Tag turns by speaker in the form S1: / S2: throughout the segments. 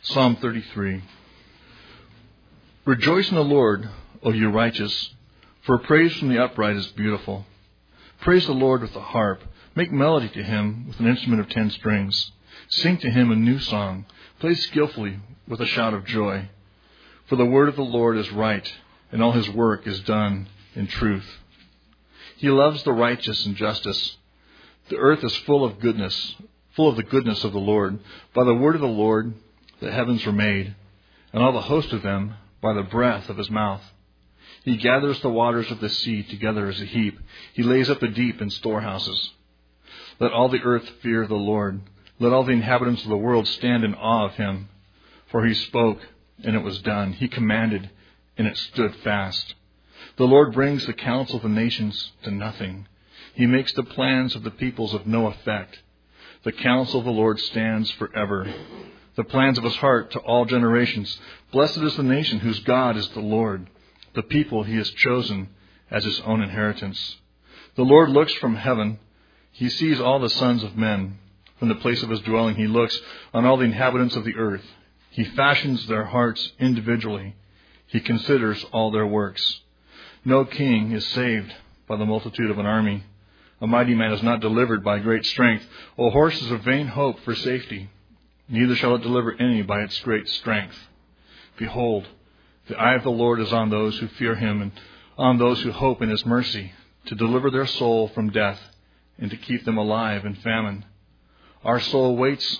S1: Psalm 33. Rejoice in the Lord, O you righteous, for praise from the upright is beautiful. Praise the Lord with the harp. Make melody to him with an instrument of 10 strings. Sing to him a new song. Play skillfully with a shout of joy. For the word of the Lord is right, and all his work is done in truth. He loves the righteous and justice. The earth is full of the goodness of the Lord. By the word of the Lord the heavens were made, and all the host of them by the breath of his mouth. He gathers the waters of the sea together as a heap. He lays up the deep in storehouses. Let all the earth fear the Lord. Let all the inhabitants of the world stand in awe of him. For he spoke, and it was done. He commanded, and it stood fast. The Lord brings the counsel of the nations to nothing. He makes the plans of the peoples of no effect. The counsel of the Lord stands forever, the plans of his heart to all generations. Blessed is the nation whose God is the Lord, the people he has chosen as his own inheritance. The Lord looks from heaven. He sees all the sons of men. From the place of his dwelling he looks on all the inhabitants of the earth. He fashions their hearts individually. He considers all their works. No king is saved by the multitude of an army. A mighty man is not delivered by great strength. A horse is a vain hope for safety. Neither shall it deliver any by its great strength. Behold, the eye of the Lord is on those who fear him and on those who hope in his mercy, to deliver their soul from death and to keep them alive in famine. Our soul waits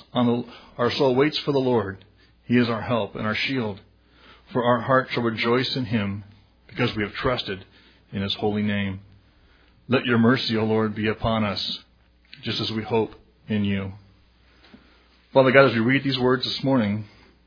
S1: for the Lord. He is our help and our shield. For our heart shall rejoice in him, because we have trusted in his holy name. Let your mercy, O Lord, be upon us, just as we hope in you. Father God, as we read these words this morning,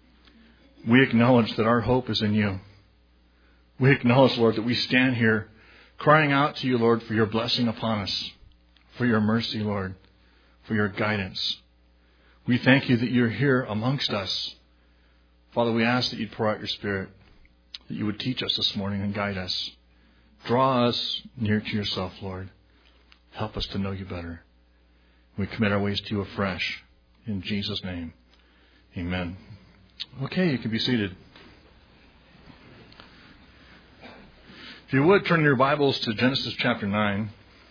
S1: we acknowledge that our hope is in you. We acknowledge, Lord, that we stand here crying out to you, Lord, for your blessing upon us, for your mercy, Lord, for your guidance. We thank you that you're here amongst us. Father, we ask that you'd pour out your Spirit, that you would teach us this morning and guide us. Draw us near to yourself, Lord. Help us to know you better. We commit our ways to you afresh. In Jesus' name, amen. Okay, you can be seated. If you would, turn your Bibles to Genesis chapter 9.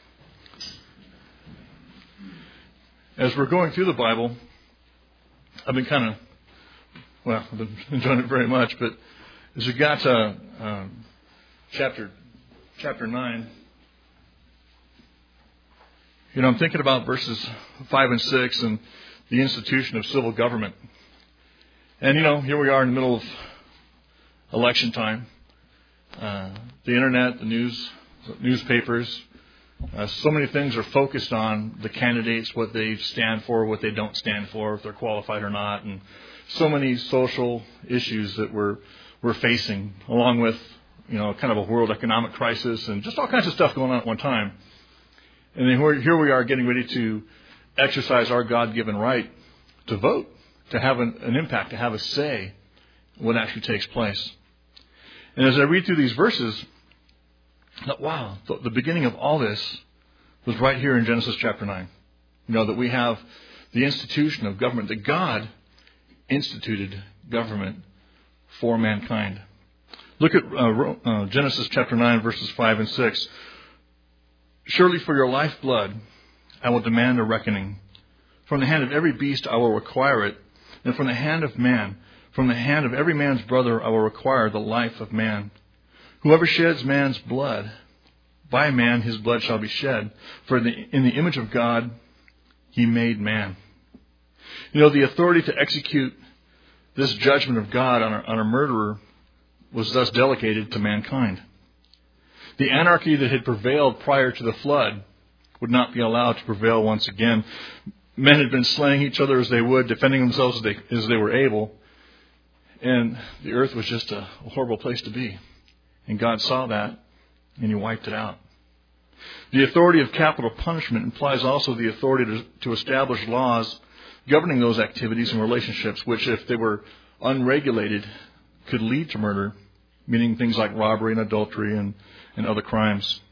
S1: As we're going through the Bible, I've been I've been enjoying it very much, but as we got to chapter 9, I'm thinking about verses 5 and 6 and the institution of civil government. And, here we are in the middle of election time. The internet, the newspapers, so many things are focused on the candidates, what they stand for, what they don't stand for, if they're qualified or not, and so many social issues that we're facing, along with, kind of a world economic crisis and just all kinds of stuff going on at one time. And then here we are getting ready to exercise our God-given right to vote, to have an impact, to have a say in what actually takes place. And as I read through these verses, I thought, wow, the beginning of all this was right here in Genesis chapter 9. That we have the institution of government, that God instituted government for mankind. Look at Genesis chapter 9, verses 5 and 6. Surely for your lifeblood I will demand a reckoning. From the hand of every beast I will require it, and from the hand of man, from the hand of every man's brother I will require the life of man. Whoever sheds man's blood, by man his blood shall be shed. For in the image of God he made man. The authority to execute this judgment of God on a murderer was thus delegated to mankind. The anarchy that had prevailed prior to the flood would not be allowed to prevail once again. Men had been slaying each other as they would, defending themselves as they were able. And the earth was just a horrible place to be. And God saw that, and he wiped it out. The authority of capital punishment implies also the authority to establish laws governing those activities and relationships, which, if they were unregulated, could lead to murder, meaning things like robbery and adultery and other crimes.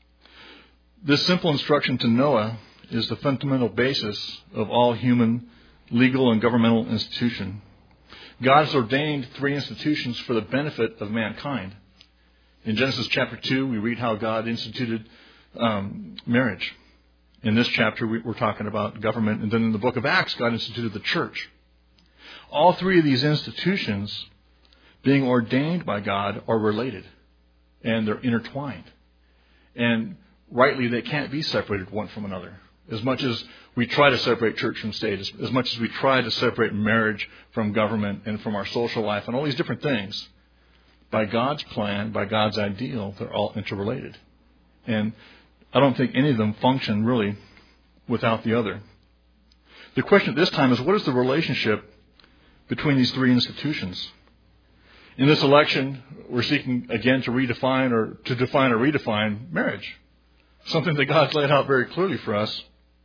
S1: This simple instruction to Noah is the fundamental basis of all human legal and governmental institution. God has ordained three institutions for the benefit of mankind. In Genesis chapter 2, we read how God instituted marriage. In this chapter, we're talking about government. And then in the book of Acts, God instituted the church. All three of these institutions, being ordained by God, are related. And they're intertwined. And rightly, they can't be separated one from another. As much as we try to separate church from state, as much as we try to separate marriage from government and from our social life and all these different things, by God's plan, by God's ideal, they're all interrelated. And I don't think any of them function really without the other. The question at this time is, what is the relationship between these three institutions? In this election, we're seeking again to define or redefine marriage. Something that God's laid out very clearly for us.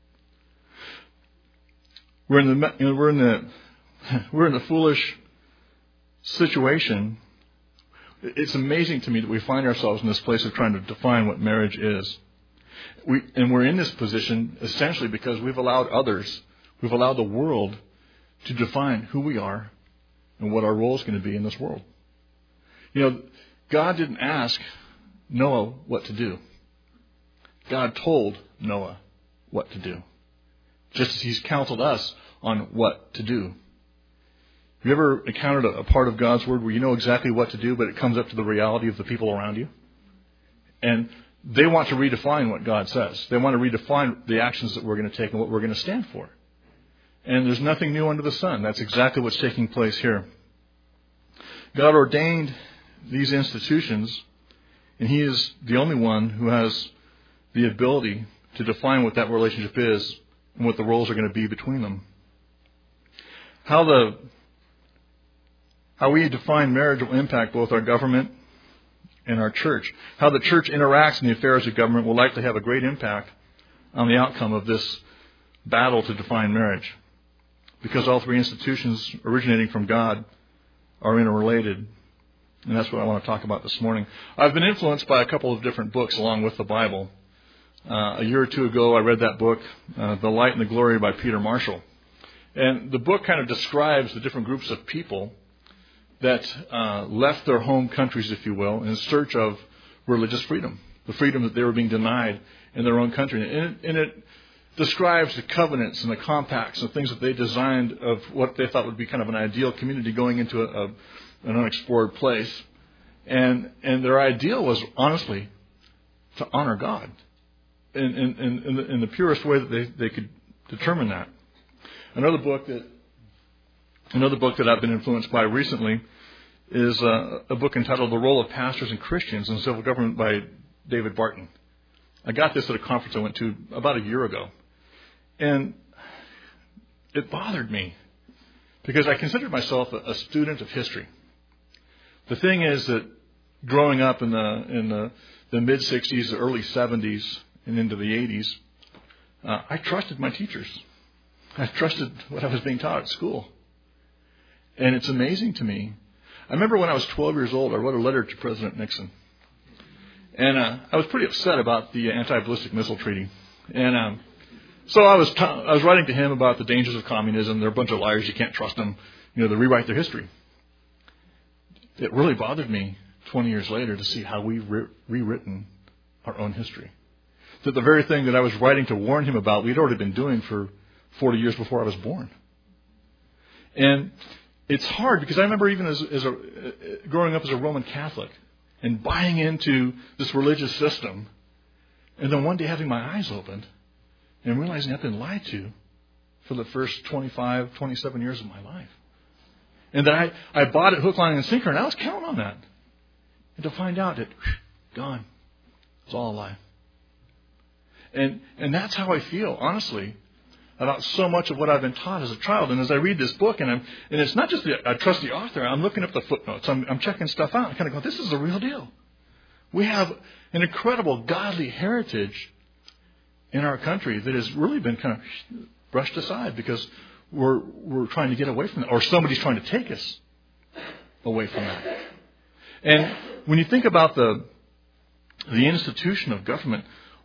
S1: We're in the foolish situation. It's amazing to me that we find ourselves in this place of trying to define what marriage is. We're in this position essentially because we've allowed the world to define who we are and what our role is going to be in this world. God didn't ask Noah what to do. God told Noah what to do. Just as He's counseled us on what to do. Have you ever encountered a part of God's Word where you know exactly what to do, but it comes up to the reality of the people around you? And they want to redefine what God says. They want to redefine the actions that we're going to take and what we're going to stand for. And there's nothing new under the sun. That's exactly what's taking place here. God ordained these institutions, and He is the only one who has the ability to define what that relationship is and what the roles are going to be between them. How we define marriage will impact both our government and our church. How the church interacts in the affairs of government will likely have a great impact on the outcome of this battle to define marriage. Because all three institutions originating from God are interrelated. And that's what I want to talk about this morning. I've been influenced by a couple of different books along with the Bible. A year or two ago, I read that book, The Light and the Glory by Peter Marshall. And the book kind of describes the different groups of people that left their home countries, if you will, in search of religious freedom, the freedom that they were being denied in their own country. And it describes the covenants and the compacts and things that they designed of what they thought would be kind of an ideal community going into an unexplored place. And their ideal was, honestly, to honor God in the purest way that they could determine that. Another book that I've been influenced by recently is a book entitled The Role of Pastors and Christians in Civil Government by David Barton. I got this at a conference I went to about a year ago. And it bothered me because I considered myself a student of history. The thing is that growing up in the mid-'60s, the early '70s, and into the '80s, I trusted my teachers. I trusted what I was being taught at school. And it's amazing to me. I remember when I was 12 years old, I wrote a letter to President Nixon. And I was pretty upset about the anti-ballistic missile treaty. And so I was writing to him about the dangers of communism. They're a bunch of liars. You can't trust them. They rewrite their history. It really bothered me 20 years later to see how we've rewritten our own history. That the very thing that I was writing to warn him about, we'd already been doing for 40 years before I was born. And it's hard because I remember even as growing up as a Roman Catholic and buying into this religious system, and then one day having my eyes opened and realizing I've been lied to for the first 25, 27 years of my life. And that I bought it hook, line, and sinker, and I was counting on that. And to find out that, gone. It's all a lie. And that's how I feel, honestly, about so much of what I've been taught as a child. And as I read this book, and it's not just I trust the author, I'm looking up the footnotes, I'm checking stuff out, and kind of go, this is the real deal. We have an incredible godly heritage in our country that has really been kind of brushed aside because we're trying to get away from that, or somebody's trying to take us away from that. And when you think about the institution of government,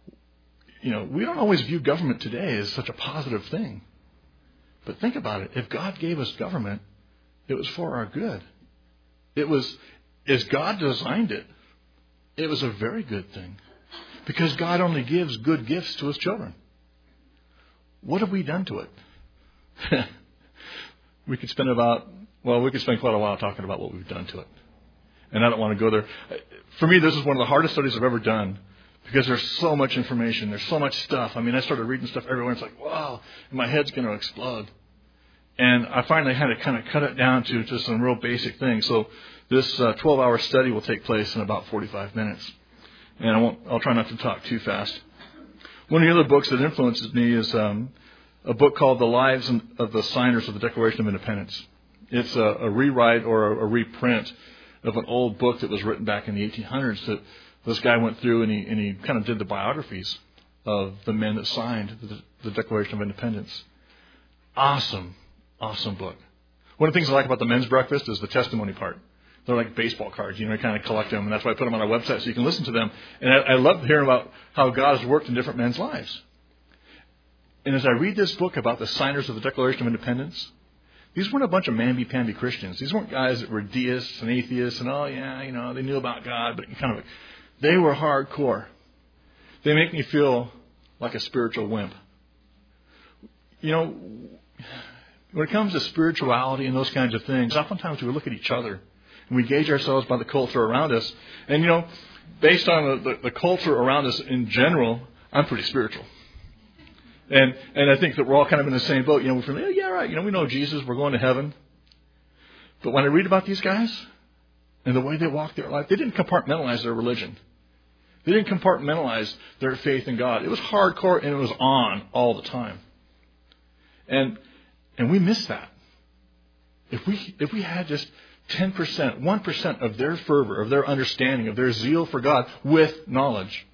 S1: we don't always view government today as such a positive thing. But think about it. If God gave us government It was for our good. It was, as God designed it, it was a very good thing. Because God only gives good gifts to His children. What have we done to it? We could spend quite a while talking about what we've done to it. And I don't want to go there. For me, this is one of the hardest studies I've ever done. Because there's so much information. There's so much stuff. I mean, I started reading stuff everywhere. It's like, wow, my head's going to explode. And I finally had to kind of cut it down to just some real basic things. So this 12-hour study will take place in about 45 minutes. And I'll try not to talk too fast. One of the other books that influences me is a book called The Lives of the Signers of the Declaration of Independence. It's a rewrite or a reprint of an old book that was written back in the 1800s that this guy went through and he kind of did the biographies of the men that signed the Declaration of Independence. Awesome book. One of the things I like about the men's breakfast is the testimony part. They're like baseball cards, you kind of collect them, and that's why I put them on our website so you can listen to them. And I love hearing about how God has worked in different men's lives. And as I read this book about the signers of the Declaration of Independence, these weren't a bunch of mamby-pamby Christians. These weren't guys that were deists and atheists and, they knew about God, but they were hardcore. They make me feel like a spiritual wimp. When it comes to spirituality and those kinds of things, oftentimes we look at each other and we gauge ourselves by the culture around us. And, based on the culture around us in general, I'm pretty spiritual. And I think that we're all kind of in the same boat. We're feeling, yeah, right. We know Jesus. We're going to heaven. But when I read about these guys and the way they walk their life, they didn't compartmentalize their religion. They didn't compartmentalize their faith in God. It was hardcore and it was on all the time. And we miss that. If we had just 10%, 1% of their fervor, of their understanding, of their zeal for God with knowledge,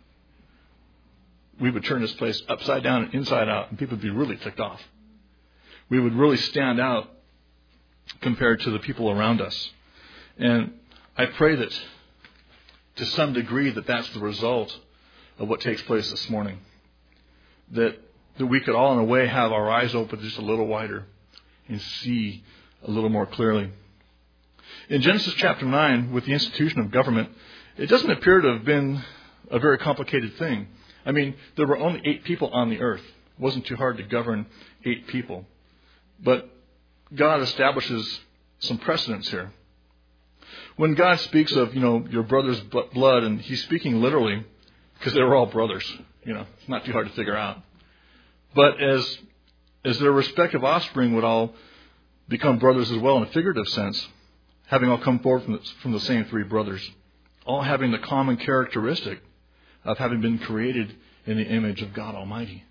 S1: we would turn this place upside down and inside out, and people would be really ticked off. We would really stand out compared to the people around us. And I pray that to some degree that's the result of what takes place this morning. That we could all in a way have our eyes open just a little wider and see a little more clearly. In Genesis chapter 9, with the institution of government, it doesn't appear to have been a very complicated thing. I mean, there were only 8 people on the earth. It wasn't too hard to govern 8 people. But God establishes some precedents here. When God speaks of, your brother's blood, and He's speaking literally, because they were all brothers. It's not too hard to figure out. But as their respective offspring would all become brothers as well in a figurative sense, having all come forward from the same 3 brothers, all having the common characteristic of having been created in the image of God Almighty.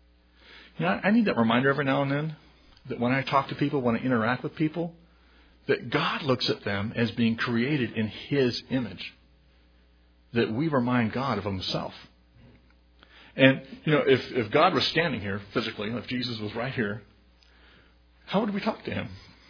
S1: I need that reminder every now and then that when I talk to people, when I interact with people, that God looks at them as being created in His image. That we remind God of Himself. And, if God was standing here physically, if Jesus was right here, how would we talk to Him?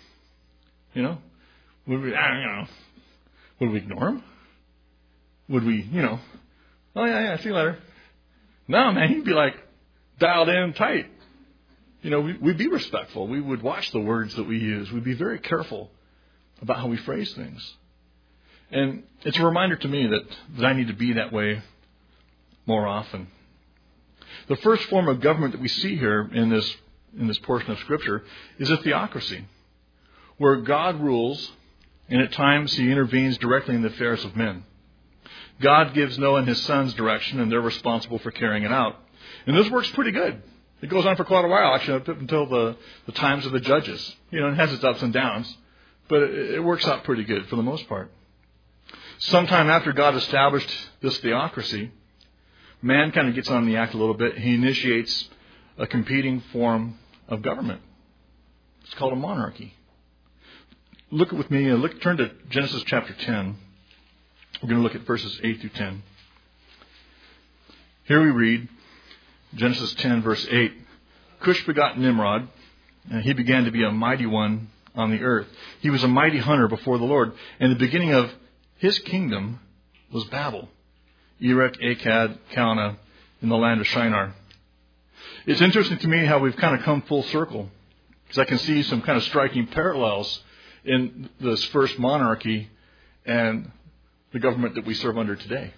S1: Would we, would we ignore Him? Would we, oh yeah, see you later. No, man, He'd be like dialed in tight. We'd be respectful. We would watch the words that we use. We'd be very careful about how we phrase things. And it's a reminder to me that I need to be that way more often. The first form of government that we see here in this portion of Scripture is a theocracy, where God rules, and at times He intervenes directly in the affairs of men. God gives Noah and his sons direction, and they're responsible for carrying it out. And this works pretty good. It goes on for quite a while, actually, up until the times of the judges. It has its ups and downs, but it works out pretty good for the most part. Sometime after God established this theocracy, man kind of gets on the act a little bit. He initiates a competing form of government. It's called a monarchy. Look with me, turn to Genesis chapter 10. We're going to look at verses 8 through 10. Here we read, Genesis 10, verse 8. Cush begot Nimrod, and he began to be a mighty one on the earth. He was a mighty hunter before the Lord. And the beginning of his kingdom was Babel, Erech, Akkad, Calneh, in the land of Shinar. It's interesting to me how we've kind of come full circle, because I can see some kind of striking parallels in this first monarchy and the government that we serve under today.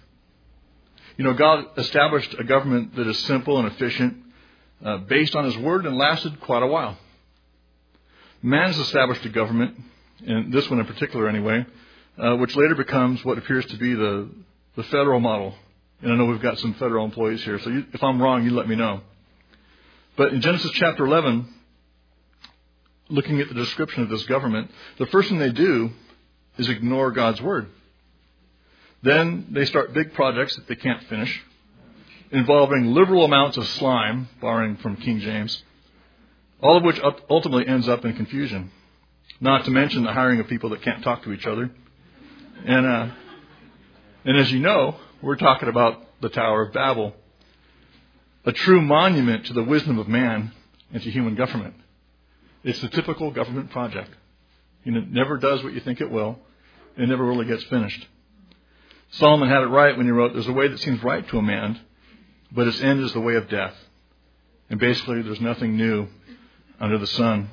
S1: God established a government that is simple and efficient, based on His Word, and lasted quite a while. Man has established a government, and this one in particular anyway, which later becomes what appears to be the federal model. And I know we've got some federal employees here, so if I'm wrong, you let me know. But in Genesis chapter 11, looking at the description of this government, the first thing they do is ignore God's Word. Then they start big projects that they can't finish, involving liberal amounts of slime, borrowing from King James, all of which ultimately ends up in confusion. Not to mention the hiring of people that can't talk to each other. And as you know, we're talking about the Tower of Babel, a true monument to the wisdom of man and to human government. It's the typical government project. It never does what you think it will. It never really gets finished. Solomon had it right when he wrote, "There's a way that seems right to a man, but its end is the way of death." And basically, there's nothing new under the sun.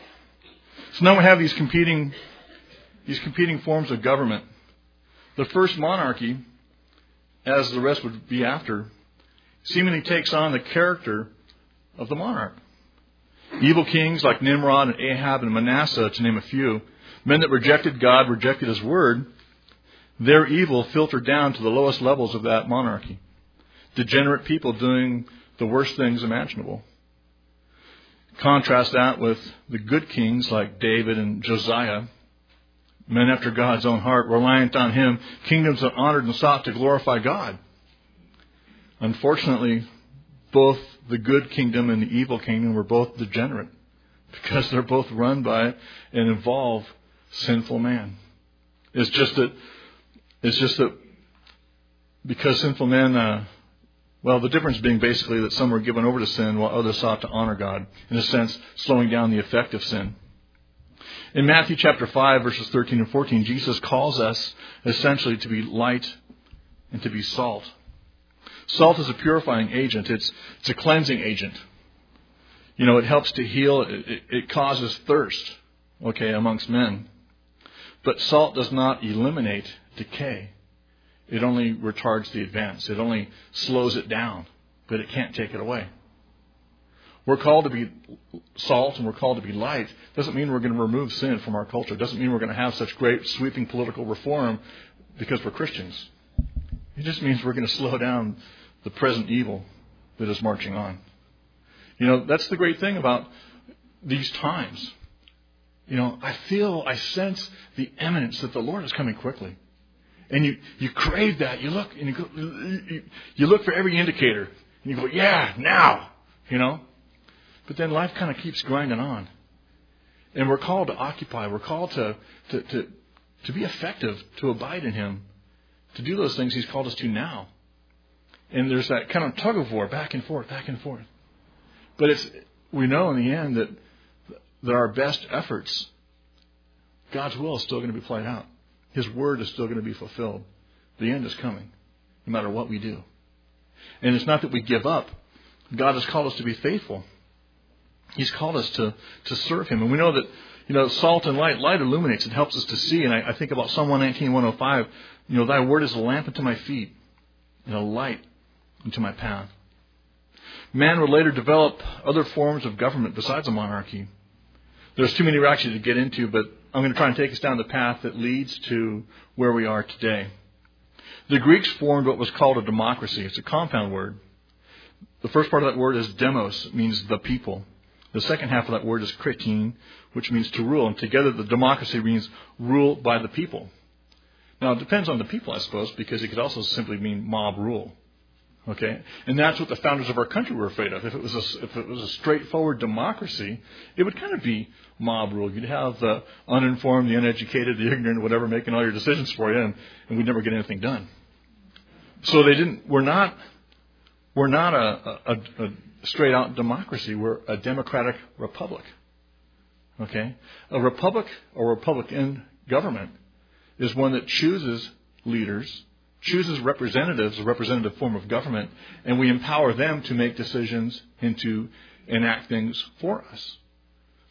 S1: So now we have these competing forms of government. The first monarchy, as the rest would be after, seemingly takes on the character of the monarch. Evil kings like Nimrod and Ahab and Manasseh, to name a few, men that rejected God, rejected His Word, their evil filtered down to the lowest levels of that monarchy. Degenerate people doing the worst things imaginable. Contrast that with the good kings like David and Josiah, men after God's own heart, reliant on Him, kingdoms that honored and sought to glorify God. Unfortunately, both the good kingdom and the evil kingdom were both degenerate because they're both run by and involve sinful man. It's just that because sinful men, the difference being basically that some were given over to sin while others sought to honor God, in a sense, slowing down the effect of sin. In Matthew chapter 5, verses 13 and 14, Jesus calls us essentially to be light and to be salt. Salt is a purifying agent. It's a cleansing agent. It helps to heal. It causes thirst, amongst men. But salt does not eliminate decay. It only retards the advance. It only slows it down, but it can't take it away. We're called to be salt and we're called to be light. Doesn't mean we're going to remove sin from our culture. Doesn't mean we're going to have such great sweeping political reform because we're Christians. It just means we're going to slow down the present evil that is marching on. That's the great thing about these times. I sense the imminence that the Lord is coming quickly. And you crave that. You look and you look for every indicator. And you go, yeah, now. But then life kind of keeps grinding on. And we're called to occupy. We're called to be effective, to abide in Him, to do those things He's called us to now. And there's that kind of tug of war, back and forth, back and forth. But we know in the end that our best efforts, God's will is still going to be played out. His Word is still going to be fulfilled. The end is coming, no matter what we do. And it's not that we give up. God has called us to be faithful. He's called us to serve Him. And we know that, salt and light illuminates. It helps us to see. And I think about Psalm 119, 105. Thy Word is a lamp unto my feet and a light unto my path. Man would later develop other forms of government besides a monarchy. There's too many actually to get into, but I'm going to try and take us down the path that leads to where we are today. The Greeks formed what was called a democracy. It's a compound word. The first part of that word is demos. It means the people. The second half of that word is kritin, which means to rule. And together the democracy means rule by the people. Now, it depends on the people, I suppose, because it could also simply mean mob rule. Okay? And that's what the founders of our country were afraid of. If it was a straightforward democracy, it would kind of be mob rule. You'd have the uninformed, the uneducated, the ignorant, whatever, making all your decisions for you, and we'd never get anything done. So we're not a straight out democracy. We're a democratic republic. Okay? A republic or republican government is one that chooses leaders, chooses representatives, a representative form of government, and we empower them to make decisions and to enact things for us.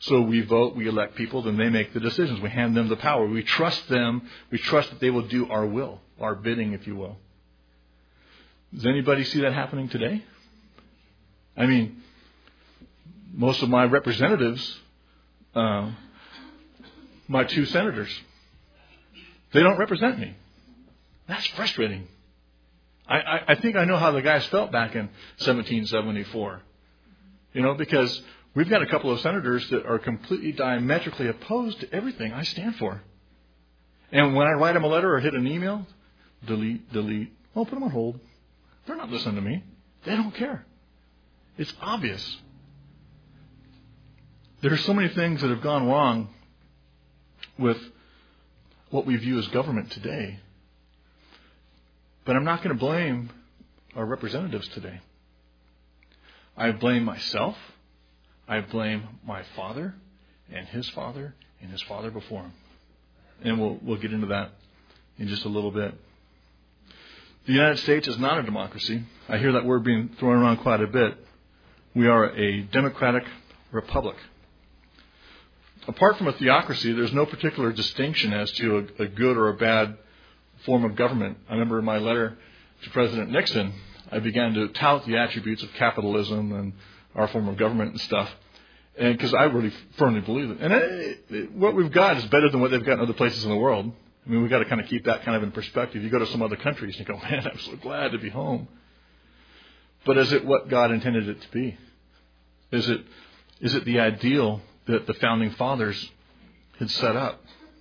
S1: So we vote, we elect people, then they make the decisions. We hand them the power. We trust them. We trust that they will do our will, our bidding, if you will. Does anybody see that happening today? I mean, most of my representatives, my 2 senators, they don't represent me. That's frustrating. I think I know how the guys felt back in 1774. Because we've got a couple of senators that are completely diametrically opposed to everything I stand for. And when I write them a letter or hit an email, delete. Oh, put them on hold. They're not listening to me. They don't care. It's obvious. There are so many things that have gone wrong with what we view as government today. But I'm not going to blame our representatives today. I blame myself. I blame my father and his father before him. And we'll get into that in just a little bit. The United States is not a democracy. I hear that word being thrown around quite a bit. We are a democratic republic. Apart from a theocracy, there's no particular distinction as to a good or a bad form of government. I remember in my letter to President Nixon, I began to tout the attributes of capitalism and our form of government and stuff. And because I really firmly believe it. And what we've got is better than what they've got in other places in the world. I mean, we've got to kind of keep that kind of in perspective. You go to some other countries and you go, man, I'm so glad to be home. But is it what God intended it to be? Is it the ideal that the founding fathers had set up?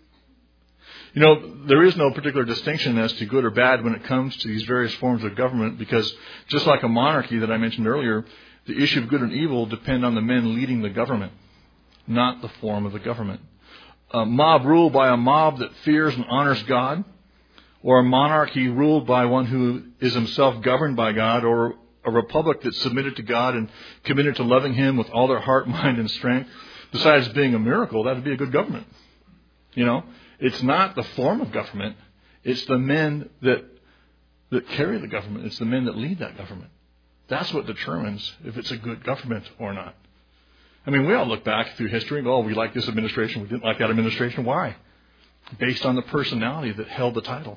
S1: There is no particular distinction as to good or bad when it comes to these various forms of government, because just like a monarchy that I mentioned earlier, the issue of good and evil depend on the men leading the government, not the form of the government. A mob ruled by a mob that fears and honors God, or a monarchy ruled by one who is himself governed by God, or a republic that's submitted to God and committed to loving Him with all their heart, mind, and strength. Besides being a miracle, that would be a good government. It's not the form of government. It's the men that carry the government. It's the men that lead that government. That's what determines if it's a good government or not. I mean, we all look back through history and go, oh, we like this administration, we didn't like that administration. Why? Based on the personality that held the title.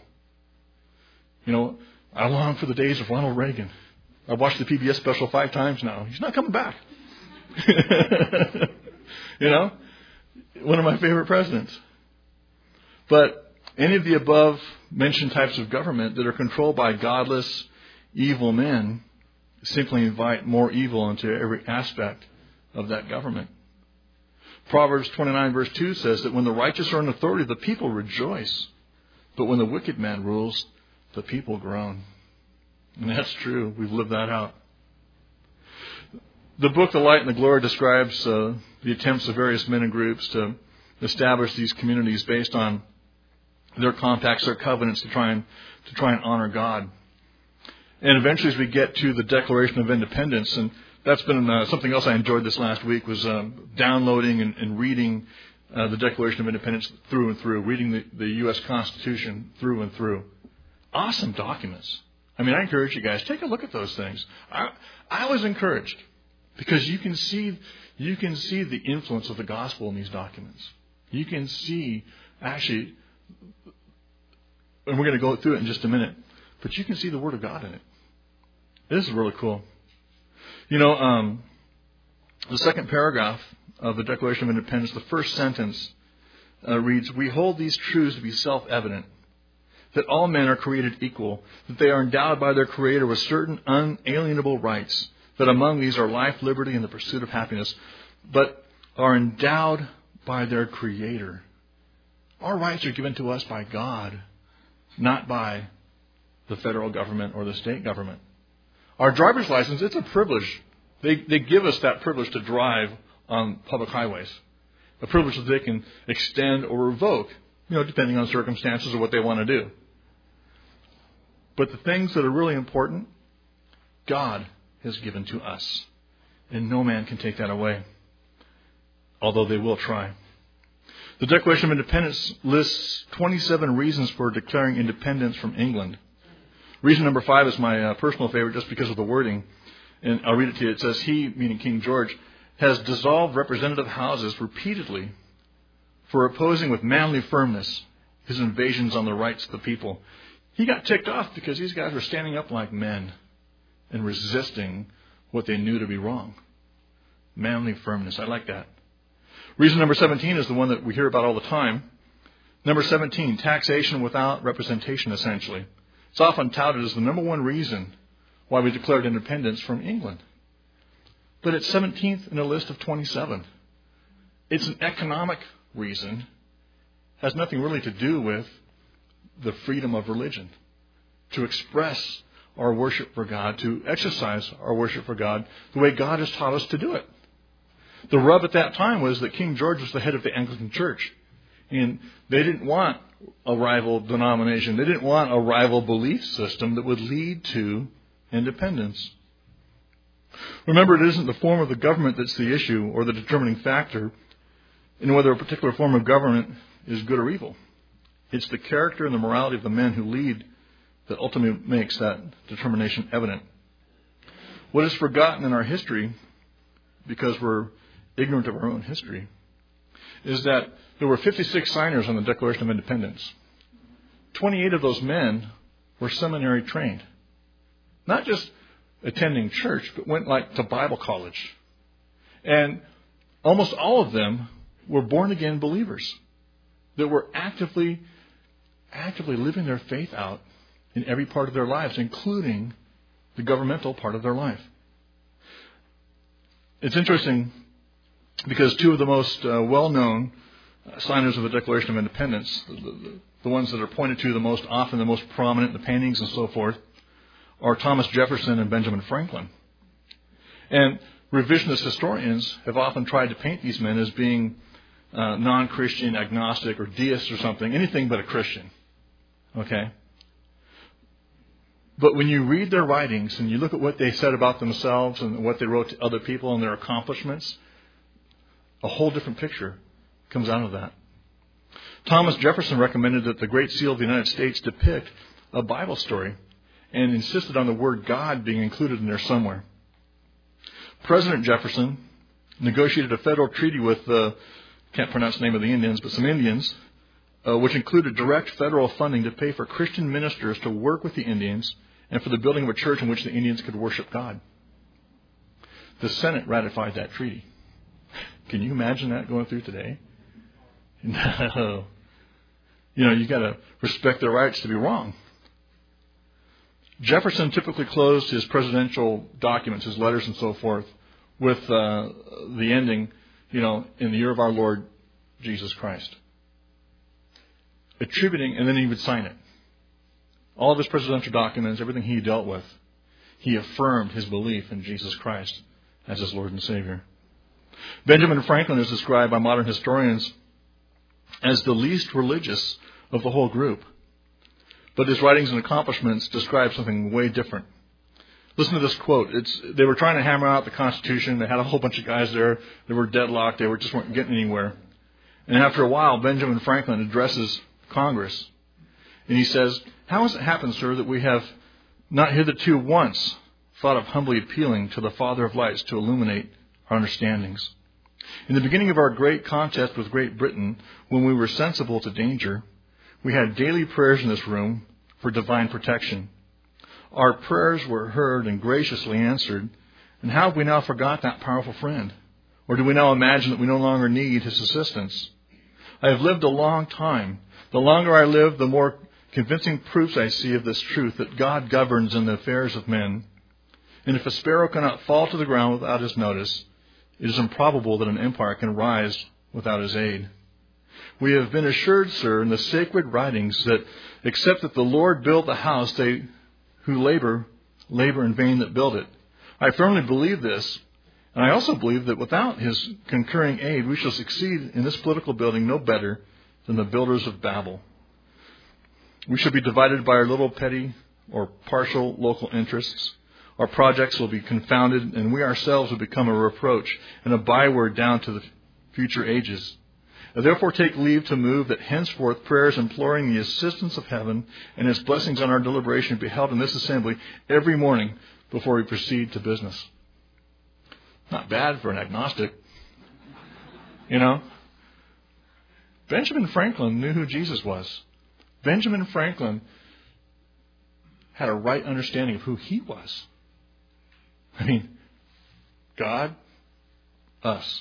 S1: I long for the days of Ronald Reagan. I've watched the PBS special 5 times now. He's not coming back. One of my favorite presidents. But any of the above mentioned types of government that are controlled by godless, evil men simply invite more evil into every aspect of that government. Proverbs 29 verse 2 says that when the righteous are in authority, the people rejoice. But when the wicked man rules, the people groan. And that's true. We've lived that out. The book, The Light and the Glory, describes the attempts of various men and groups to establish these communities based on their compacts, their covenants to try and honor God. And eventually, as we get to the Declaration of Independence, and that's been something else I enjoyed this last week, was downloading and reading the Declaration of Independence through and through, reading the U.S. Constitution through and through. Awesome documents. I mean, I encourage you guys, take a look at those things. I was encouraged because you can see the influence of the gospel in these documents. You can see, actually, and we're going to go through it in just a minute, but you can see the Word of God in it. This is really cool. The second paragraph of the Declaration of Independence, the first sentence reads, "We hold these truths to be self-evident, that all men are created equal, that they are endowed by their Creator with certain unalienable rights, that among these are life, liberty, and the pursuit of happiness, but are endowed by their Creator." Our rights are given to us by God, not by the federal government or the state government. Our driver's license, it's a privilege. They give us that privilege to drive on public highways. A privilege that they can extend or revoke, depending on circumstances or what they want to do. But the things that are really important, God has given to us. And no man can take that away. Although they will try. The Declaration of Independence lists 27 reasons for declaring independence from England. Reason number 5 is my personal favorite just because of the wording. And I'll read it to you. It says, "He," meaning King George, has dissolved representative houses repeatedly for opposing with manly firmness his invasions on the rights of the people. He got ticked off because these guys were standing up like men and resisting what they knew to be wrong. Manly firmness. I like that. Reason number 17 is the one that we hear about all the time. Number 17, taxation without representation, essentially. It's often touted as the number one reason why we declared independence from England. But it's 17th in a list of 27. It's an economic reason. It has nothing really to do with the freedom of religion. To express our worship for God, to exercise our worship for God the way God has taught us to do it. The rub at that time was that King George was the head of the Anglican Church. And they didn't want a rival denomination. They didn't want a rival belief system that would lead to independence. Remember, it isn't the form of the government that's the issue or the determining factor in whether a particular form of government is good or evil. It's the character and the morality of the men who lead that ultimately makes that determination evident. What is forgotten in our history, because we're ignorant of our own history, is that there were 56 signers on the Declaration of Independence. 28 of those men were seminary trained. Not just attending church, but went to Bible college. And almost all of them were born again believers that were actively living their faith out in every part of their lives, including the governmental part of their life. It's interesting because two of the most well-known signers of the Declaration of Independence, the ones that are pointed to the most often, the most prominent in the paintings and so forth, are Thomas Jefferson and Benjamin Franklin. And revisionist historians have often tried to paint these men as being non-Christian, agnostic, or deists or something, anything but a Christian. Okay? But when you read their writings and you look at what they said about themselves and what they wrote to other people and their accomplishments, a whole different picture comes out of that. Thomas Jefferson recommended that the Great Seal of the United States depict a Bible story and insisted on the word God being included in there somewhere. President Jefferson negotiated a federal treaty with can't pronounce the name of the Indians, but some Indians, which included direct federal funding to pay for Christian ministers to work with the Indians and for the building of a church in which the Indians could worship God. The Senate ratified that treaty. Can you imagine that going through today? No. You got to respect their rights to be wrong. Jefferson typically closed his presidential documents, his letters and so forth, with the ending, in the year of our Lord Jesus Christ. Attributing, and then he would sign it. All of his presidential documents, everything he dealt with, he affirmed his belief in Jesus Christ as his Lord and Savior. Benjamin Franklin is described by modern historians as the least religious of the whole group. But his writings and accomplishments describe something way different. Listen to this quote. They were trying to hammer out the Constitution. They had a whole bunch of guys there. They were deadlocked. They just weren't getting anywhere. And after a while, Benjamin Franklin addresses Congress. And he says, "How has it happened, sir, that we have not hitherto once thought of humbly appealing to the Father of lights to illuminate our understandings? In the beginning of our great contest with Great Britain, when we were sensible to danger, we had daily prayers in this room for divine protection. Our prayers were heard and graciously answered. And how have we now forgot that powerful friend? Or do we now imagine that we no longer need his assistance? I have lived a long time. The longer I live, the more convincing proofs I see of this truth, that God governs in the affairs of men. And if a sparrow cannot fall to the ground without his notice, it is improbable that an empire can rise without his aid. We have been assured, sir, in the sacred writings that except that the Lord build the house, they who labor in vain that build it. I firmly believe this, and I also believe that without his concurring aid, we shall succeed in this political building no better than the builders of Babel. We shall be divided by our little petty or partial local interests. Our projects will be confounded, and we ourselves will become a reproach and a byword down to the future ages. I therefore take leave to move that henceforth prayers imploring the assistance of heaven and its blessings on our deliberation be held in this assembly every morning before we proceed to business." Not bad for an agnostic. Benjamin Franklin knew who Jesus was. Benjamin Franklin had a right understanding of who he was. God, us,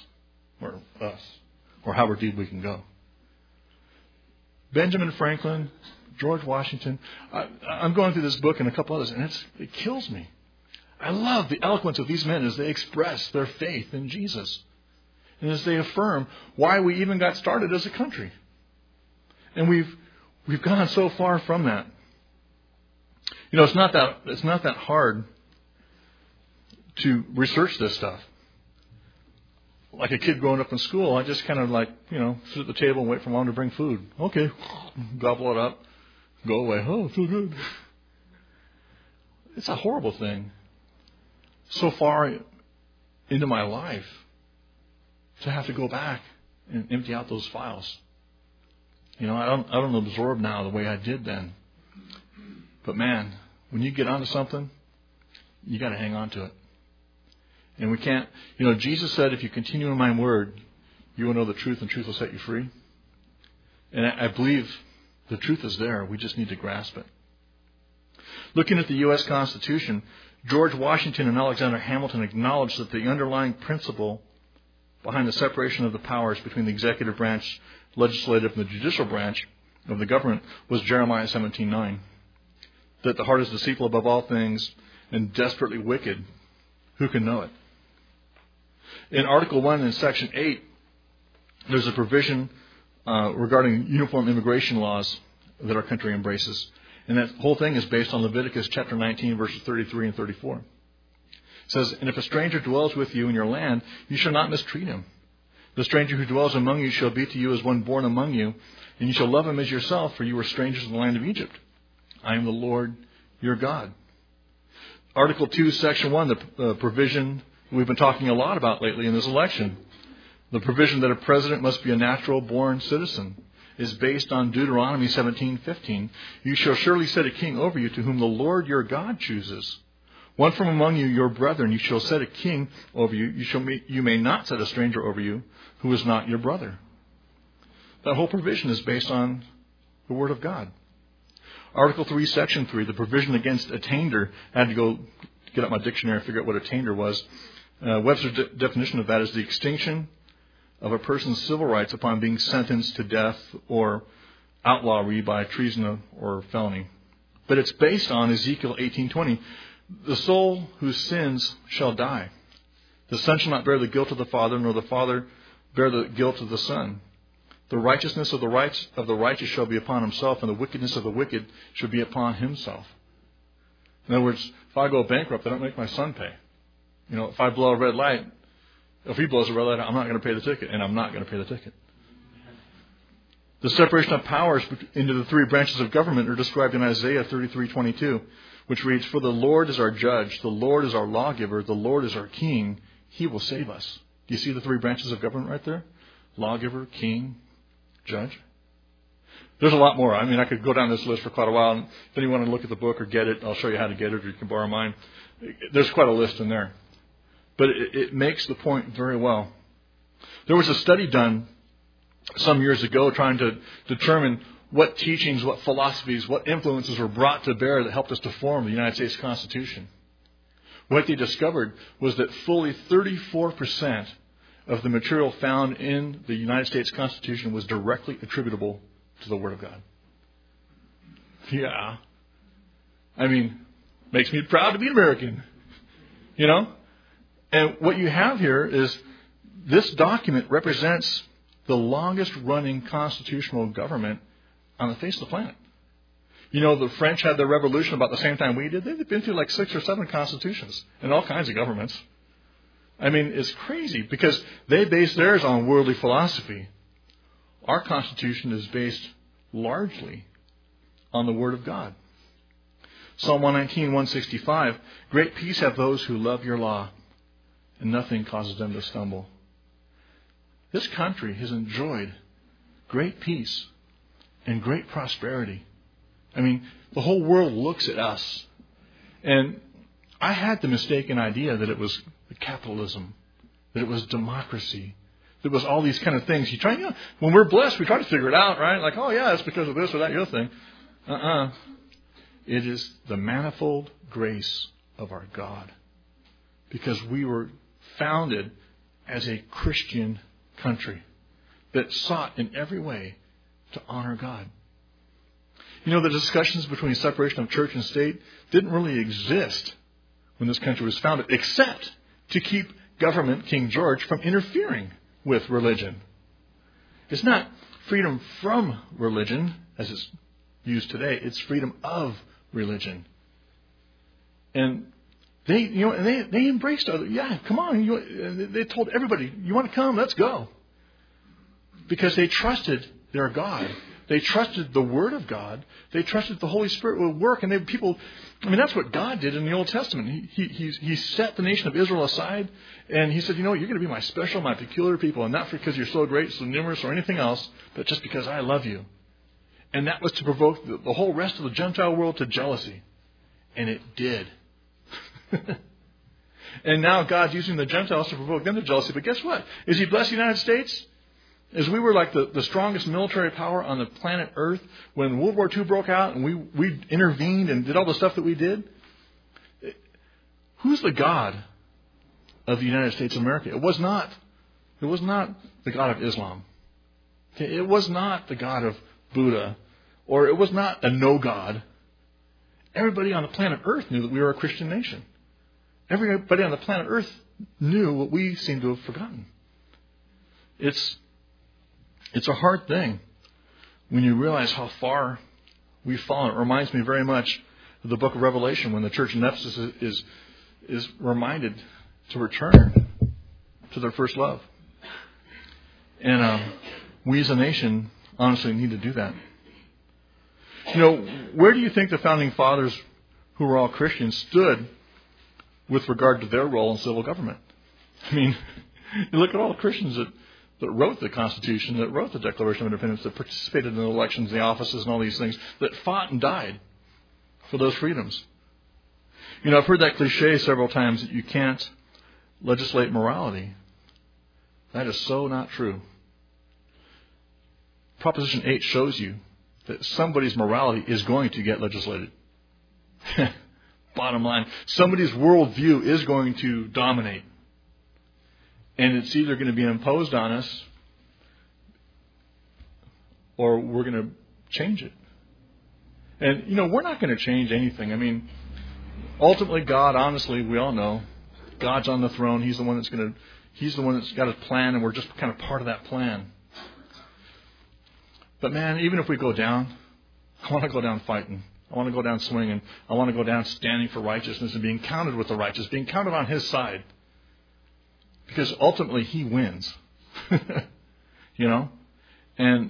S1: or however deep we can go. Benjamin Franklin, George Washington. I'm going through this book and a couple others, and it kills me. I love the eloquence of these men as they express their faith in Jesus. And as they affirm why we even got started as a country. And we've gone so far from that. It's not that hard to research this stuff. Like a kid growing up in school, I just kind of sit at the table and wait for mom to bring food. Okay, gobble it up, go away. Oh, so good. It's a horrible thing. So far into my life to have to go back and empty out those files. I don't absorb now the way I did then. But man, when you get onto something, you got to hang on to it. And we can't, Jesus said, if you continue in my word, you will know the truth and truth will set you free. And I believe the truth is there. We just need to grasp it. Looking at the U.S. Constitution, George Washington and Alexander Hamilton acknowledged that the underlying principle behind the separation of the powers between the executive branch, legislative, and the judicial branch of the government was Jeremiah 17:9. That the heart is deceitful above all things and desperately wicked. Who can know it? In Article 1 in Section 8, there's a provision regarding uniform immigration laws that our country embraces. And that whole thing is based on Leviticus chapter 19, verses 33 and 34. It says, and if a stranger dwells with you in your land, you shall not mistreat him. The stranger who dwells among you shall be to you as one born among you, and you shall love him as yourself, for you were strangers in the land of Egypt. I am the Lord your God. Article 2, Section 1, the provision we've been talking a lot about lately in this election. The provision that a president must be a natural-born citizen is based on Deuteronomy 17:15. You shall surely set a king over you to whom the Lord your God chooses. One from among you, your brethren, you shall set a king over you. You may not set a stranger over you who is not your brother. That whole provision is based on the Word of God. Article 3, Section 3, the provision against attainder. I had to go get out my dictionary and figure out what attainder was. Webster's definition of that is the extinction of a person's civil rights upon being sentenced to death or outlawry by treason or felony. But it's based on Ezekiel 18:20. The soul whose sins shall die. The son shall not bear the guilt of the father, nor the father bear the guilt of the son. The righteousness of the righteous shall be upon himself, and the wickedness of the wicked shall be upon himself. In other words, if I go bankrupt, I don't make my son pay. If I blow a red light, if he blows a red light, I'm not going to pay the ticket, and I'm not going to pay the ticket. The separation of powers into the three branches of government are described in Isaiah 33:22, which reads, for the Lord is our judge, the Lord is our lawgiver, the Lord is our king, he will save us. Do you see the three branches of government right there? Lawgiver, king, judge. There's a lot more. I could go down this list for quite a while. And if anyone want to look at the book or get it, I'll show you how to get it, or you can borrow mine. There's quite a list in there. But it makes the point very well. There was a study done some years ago trying to determine what teachings, what philosophies, what influences were brought to bear that helped us to form the United States Constitution. What they discovered was that fully 34% of the material found in the United States Constitution was directly attributable to the Word of God. Yeah. Makes me proud to be American. And what you have here is this document represents the longest running constitutional government on the face of the planet. The French had their revolution about the same time we did. They've been through like 6 or 7 constitutions and all kinds of governments. It's crazy because they base theirs on worldly philosophy. Our Constitution is based largely on the Word of God. Psalm 119:165, great peace have those who love your law, and nothing causes them to stumble. This country has enjoyed great peace and great prosperity. The whole world looks at us. And I had the mistaken idea that it was capitalism that it was democracy, that it was all these kind of things. When we're blessed, we try to figure it out, right? Like, oh yeah, it's because of this or that other thing. It is the manifold grace of our God. Because we were founded as a Christian country that sought in every way to honor God. The discussions between separation of church and state didn't really exist when this country was founded, except to keep government, King George, from interfering with religion. It's not freedom from religion, as it's used today. It's freedom of religion. And they embraced other. Yeah, come on. They told everybody, you want to come? Let's go. Because they trusted their God. They trusted the Word of God. They trusted the Holy Spirit would work. And that's what God did in the Old Testament. He set the nation of Israel aside. And He said, you're going to be my special, my peculiar people. And not because you're so great, so numerous, or anything else, but just because I love you. And that was to provoke the whole rest of the Gentile world to jealousy. And it did. And now God's using the Gentiles to provoke them to jealousy. But guess what? Is He blessed the United States? As we were like the strongest military power on the planet Earth when World War II broke out and we intervened and did all the stuff that we did. Who's the God of the United States of America? It was not the God of Islam. Okay? It was not the God of Buddha. Or it was not a no God. Everybody on the planet Earth knew that we were a Christian nation. Everybody on the planet Earth knew what we seem to have forgotten. It's a hard thing when you realize how far we've fallen. It reminds me very much of the book of Revelation when the church in Ephesus is reminded to return to their first love. And we as a nation honestly need to do that. Where do you think the founding fathers, who were all Christians, stood with regard to their role in civil government? You look at all the Christians that wrote the Constitution, that wrote the Declaration of Independence, that participated in the elections, the offices, and all these things, that fought and died for those freedoms. I've heard that cliche several times that you can't legislate morality. That is so not true. Proposition 8 shows you that somebody's morality is going to get legislated. Bottom line, somebody's worldview is going to dominate. And it's either going to be imposed on us or we're going to change it. And, we're not going to change anything. Ultimately, God, honestly, we all know, God's on the throne. He's the one that's got a plan, and we're just kind of part of that plan. But man, even if we go down, I want to go down fighting. I want to go down swinging. I want to go down standing for righteousness and being counted with the righteous, being counted on His side. Because ultimately He wins. And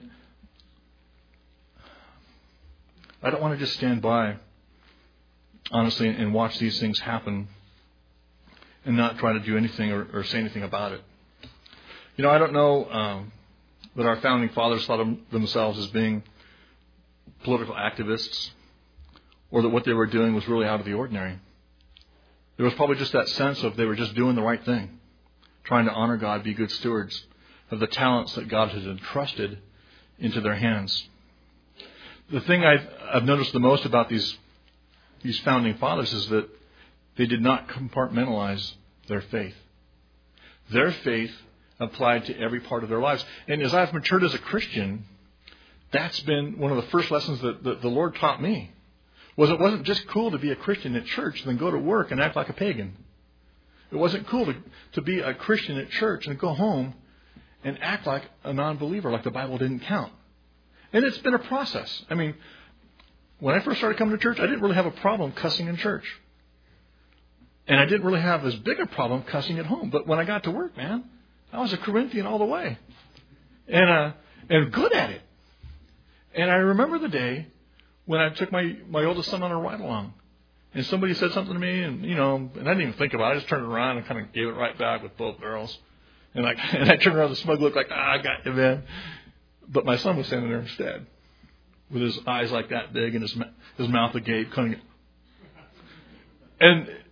S1: I don't want to just stand by, honestly, and watch these things happen and not try to do anything or say anything about it. I don't know that our founding fathers thought of themselves as being political activists or that what they were doing was really out of the ordinary. There was probably just that sense of they were just doing the right thing, trying to honor God, be good stewards of the talents that God has entrusted into their hands. The thing I've noticed the most about these founding fathers is that they did not compartmentalize their faith. Their faith applied to every part of their lives. And as I've matured as a Christian, that's been one of the first lessons that the Lord taught me. It wasn't just cool to be a Christian at church and then go to work and act like a pagan. It wasn't cool to be a Christian at church and go home and act like a non-believer, like the Bible didn't count. And it's been a process. When I first started coming to church, I didn't really have a problem cussing in church. And I didn't really have as big a problem cussing at home. But when I got to work, man, I was a Corinthian all the way. And good at it. And I remember the day when I took my oldest son on a ride-along. And somebody said something to me, and I didn't even think about it. I just turned around and kind of gave it right back with both barrels. And I turned around with a smug look like, I got you, man. But my son was standing there instead, with his eyes like that big and his mouth agape. And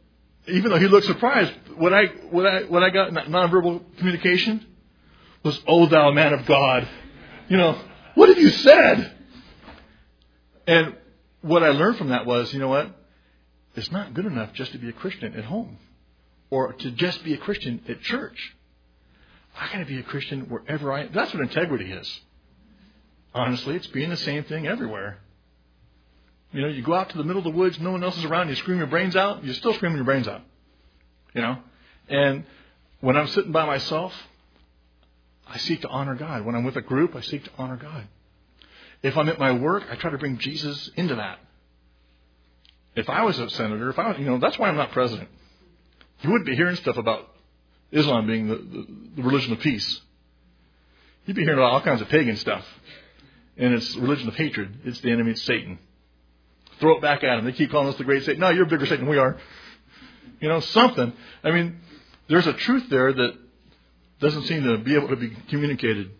S1: even though he looked surprised, what I got in that nonverbal communication was, "Oh, thou man of God, what have you said?" And what I learned from that was, it's not good enough just to be a Christian at home or to just be a Christian at church. I got to be a Christian wherever I am. That's what integrity is. Honestly, it's being the same thing everywhere. You go out to the middle of the woods, no one else is around, you scream your brains out, you're still screaming your brains out. And when I'm sitting by myself, I seek to honor God. When I'm with a group, I seek to honor God. If I'm at my work, I try to bring Jesus into that. If I was a senator, that's why I'm not president. You wouldn't be hearing stuff about Islam being the religion of peace. You'd be hearing about all kinds of pagan stuff. And it's religion of hatred. It's the enemy, it's Satan. Throw it back at them. They keep calling us the great Satan. No, you're a bigger Satan than we are. Something. There's a truth there that doesn't seem to be able to be communicated.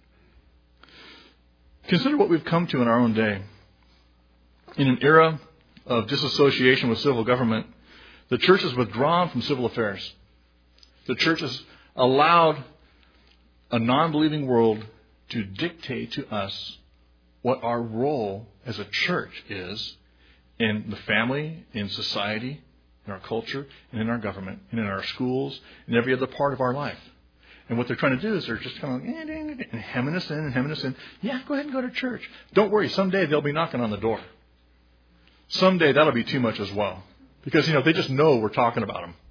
S1: Consider what we've come to in our own day. In an era of disassociation with civil government, the church has withdrawn from civil affairs. The church has allowed a non-believing world to dictate to us what our role as a church is in the family, in society, in our culture, and in our government, and in our schools, and every other part of our life. And what they're trying to do is they're just kind of and hemming us in and hemming us in. Yeah, go ahead and go to church. Don't worry, someday they'll be knocking on the door. Someday that'll be too much as well. Because, they just know we're talking about them.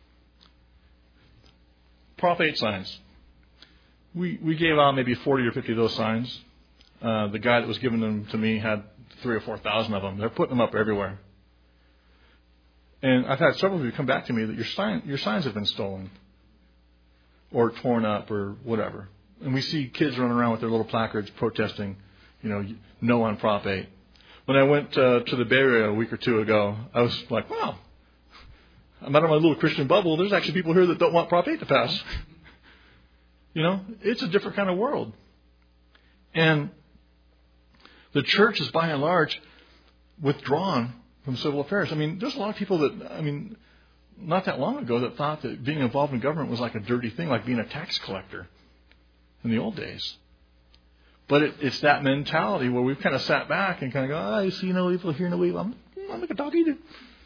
S1: Prop 8 signs. We gave out maybe 40 or 50 of those signs. The guy that was giving them to me had 3,000 or 4,000 of them. They're putting them up everywhere. And I've had several of you come back to me that your signs have been stolen or torn up or whatever. And we see kids running around with their little placards protesting, no on Prop 8. When I went to the Bay Area a week or two ago, I was like, wow, I'm out of my little Christian bubble. There's actually people here that don't want Prop 8 to pass. It's a different kind of world. And the church is by and large withdrawn from civil affairs. There's a lot of people that, not that long ago that thought that being involved in government was like a dirty thing, like being a tax collector in the old days. But it's that mentality where we've kind of sat back and kind of go, I see no evil, hear no evil. I'm like a dog eater.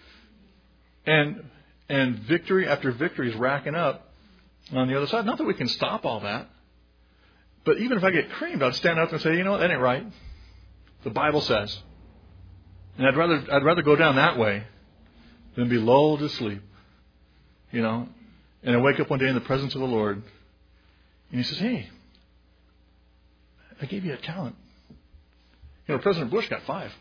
S1: And victory after victory is racking up on the other side. Not that we can stop all that. But even if I get creamed, I'd stand up and say, that ain't right. The Bible says. And I'd rather go down that way than be lulled to sleep. And I wake up one day in the presence of the Lord. And He says, hey, I gave you a talent. President Bush got 5.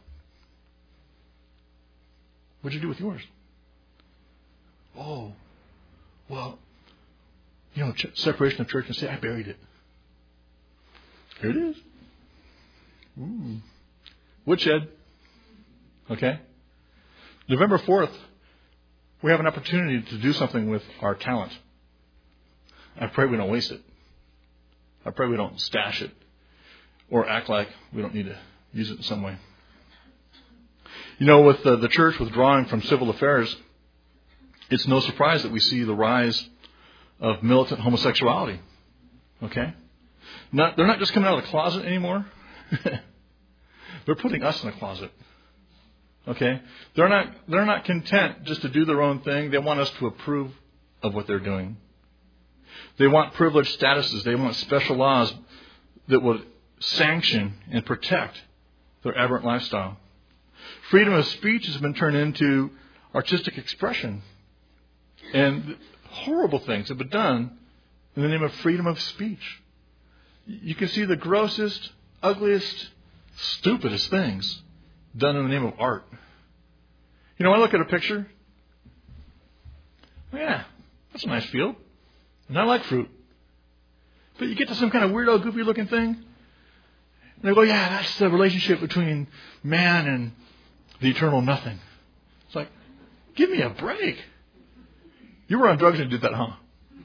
S1: What'd you do with yours? Oh, well, separation of church and state, I buried it. Here it is. Ooh. Woodshed. Okay. November 4th, we have an opportunity to do something with our talent. I pray we don't waste it. I pray we don't stash it or act like we don't need to use it in some way. With the church withdrawing from civil affairs, it's no surprise that we see the rise of militant homosexuality. Okay? They're not just coming out of the closet anymore. They're putting us in the closet. Okay? They're not content just to do their own thing. They want us to approve of what they're doing. They want privileged statuses. They want special laws that would sanction and protect their aberrant lifestyle. Freedom of speech has been turned into artistic expression. And horrible things have been done in the name of freedom of speech. You can see the grossest, ugliest, stupidest things done in the name of art. I look at a picture. Yeah, that's a nice field. And I like fruit. But you get to some kind of weirdo, goofy looking thing. And they go, yeah, that's the relationship between man and the eternal nothing. It's like, give me a break. You were on drugs and did that, huh?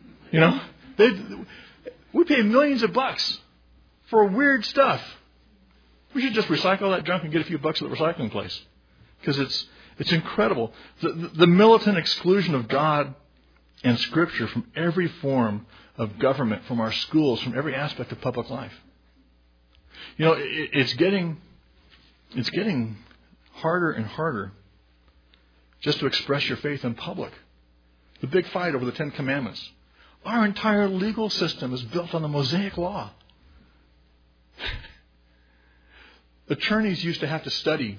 S1: We pay millions of bucks for weird stuff. We should just recycle that junk and get a few bucks at the recycling place. Because It's incredible. The militant exclusion of God and Scripture from every form of government, from our schools, from every aspect of public life. You know, it's getting harder and harder just to express your faith in public. The big fight over the Ten Commandments. Our entire legal system is built on the Mosaic Law. Attorneys used to have to study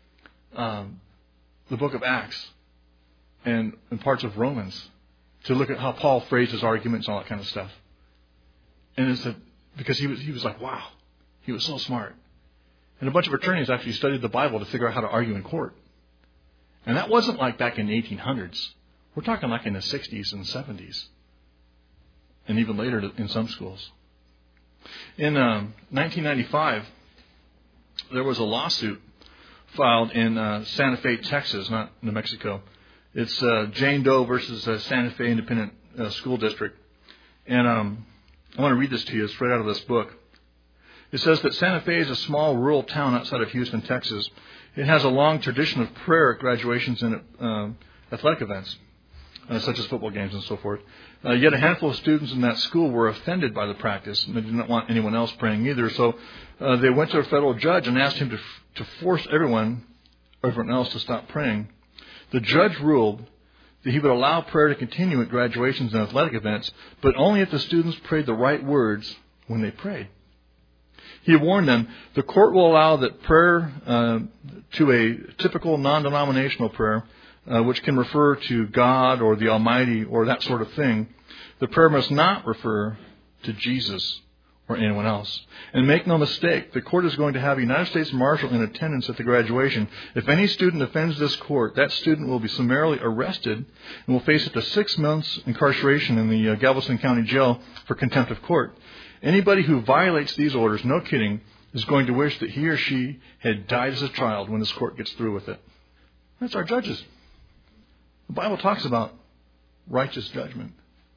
S1: the book of Acts and parts of Romans to look at how Paul phrased his arguments and all that kind of stuff. And it's because he was like, wow, he was so smart. And a bunch of attorneys actually studied the Bible to figure out how to argue in court. And that wasn't like back in the 1800s. We're talking like in the 60s and 70s. And even later in some schools. In 1995, there was a lawsuit filed in Santa Fe, Texas, not New Mexico. It's Jane Doe versus Santa Fe Independent School District. And I want to read this to you. It's right out of this book. It says that Santa Fe is a small rural town outside of Houston, Texas. It has a long tradition of prayer at graduations and athletic events, such as football games and so forth. Yet a handful of students in that school were offended by the practice, and they did not want anyone else praying either. So they went to a federal judge and asked him to force everyone else to stop praying. The judge ruled that he would allow prayer to continue at graduations and athletic events, but only if the students prayed the right words when they prayed. He warned them, the court will allow that prayer to a typical non-denominational prayer, which can refer to God or the Almighty or that sort of thing. The prayer must not refer to Jesus or anyone else. And make no mistake, the court is going to have a United States Marshal in attendance at the graduation. If any student offends this court, that student will be summarily arrested and will face up to 6 months incarceration in the Galveston County Jail for contempt of court. Anybody who violates these orders, no kidding, is going to wish that he or she had died as a child when this court gets through with it. That's our judges. The Bible talks about righteous judgment.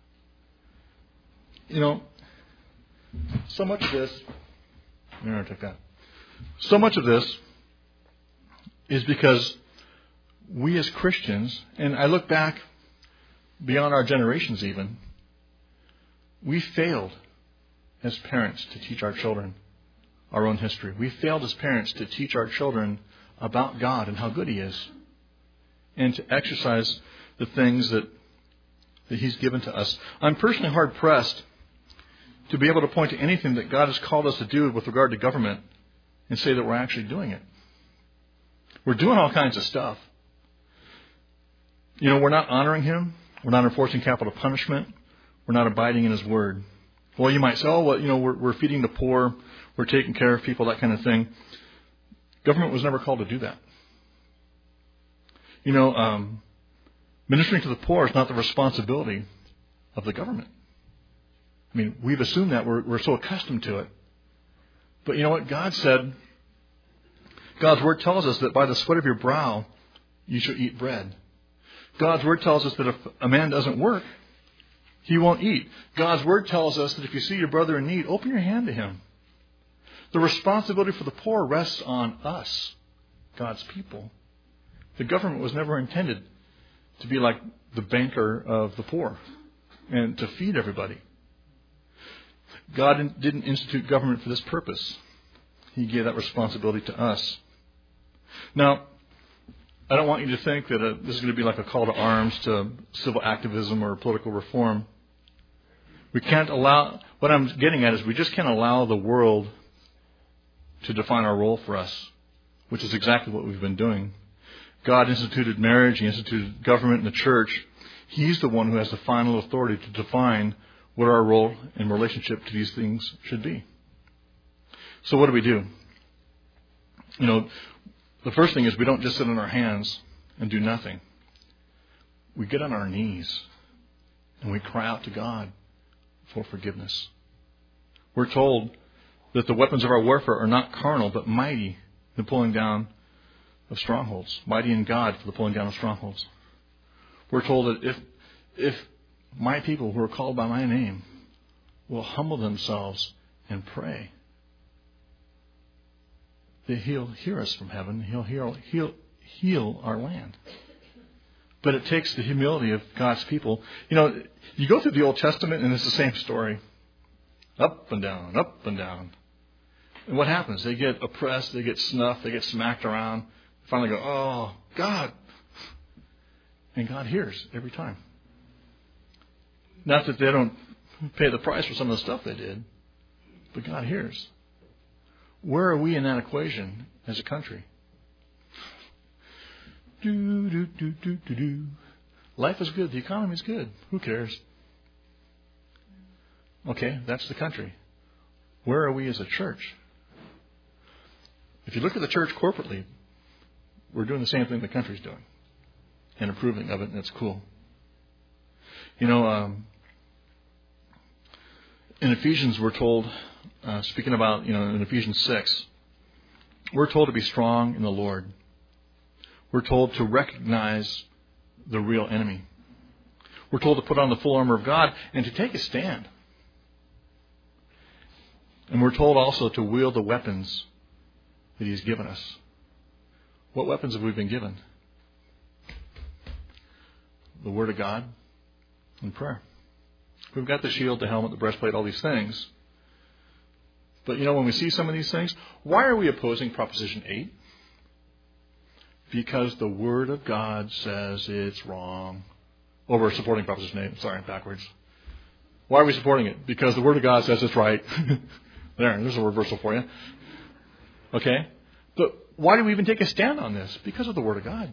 S1: You know, so much of this, so much of this is because we as Christians, and I look back beyond our generations even, we failed as parents to teach our children our own history. We failed as parents to teach our children about God and how good He is, and to exercise the things that He's given to us. I'm personally hard-pressed to be able to point to anything that God has called us to do with regard to government and say that we're actually doing it. We're doing all kinds of stuff. You know, we're not honoring Him. We're not enforcing capital punishment. We're not abiding in His Word. Well, you might say, oh, well, you know, we're feeding the poor. We're taking care of people, that kind of thing. Government was never called to do that. You know, ministering to the poor is not the responsibility of the government. I mean, we've assumed that. We're so accustomed to it. But you know what? God said, God's Word tells us that by the sweat of your brow you shall eat bread. God's Word tells us that if a man doesn't work, he won't eat. God's Word tells us that if you see your brother in need, open your hand to him. The responsibility for the poor rests on us, God's people. The government was never intended to be like the banker of the poor and to feed everybody. God didn't institute government for this purpose. He gave that responsibility to us. Now, I don't want you to think that this is going to be like a call to arms to civil activism or political reform. We can't allow, what I'm getting at is we just can't allow the world to define our role for us, which is exactly what we've been doing. God instituted marriage, He instituted government and the church. He's the one who has the final authority to define what our role in relationship to these things should be. So what do? You know, the first thing is we don't just sit on our hands and do nothing. We get on our knees and we cry out to God for forgiveness. We're told that the weapons of our warfare are not carnal, but mighty in the pulling down of strongholds. Mighty in God for the pulling down of strongholds. We're told that if my people who are called by my name will humble themselves and pray, that He'll hear us from heaven. He'll heal our land. But it takes the humility of God's people. You go through the Old Testament and it's the same story. Up and down, up and down. And what happens? They get oppressed, they get snuffed, they get smacked around. Finally go, oh, God. And God hears every time. Not that they don't pay the price for some of the stuff they did, but God hears. Where are we in that equation as a country? Life is good. The economy is good. Who cares? Okay, that's the country. Where are we as a church? If you look at the church corporately, we're doing the same thing the country's doing and approving of it, and it's cool. In Ephesians, we're told, speaking about, in Ephesians 6, we're told to be strong in the Lord. We're told to recognize the real enemy. We're told to put on the full armor of God and to take a stand. And we're told also to wield the weapons that He's given us. What weapons have we been given? The Word of God and prayer. We've got the shield, the helmet, the breastplate, all these things. But when we see some of these things, why are we opposing Proposition 8? Because the Word of God says it's wrong. Well, we're supporting Proposition 8. Sorry, backwards. Why are we supporting it? Because the Word of God says it's right. There's a reversal for you. Okay? But why do we even take a stand on this? Because of the Word of God.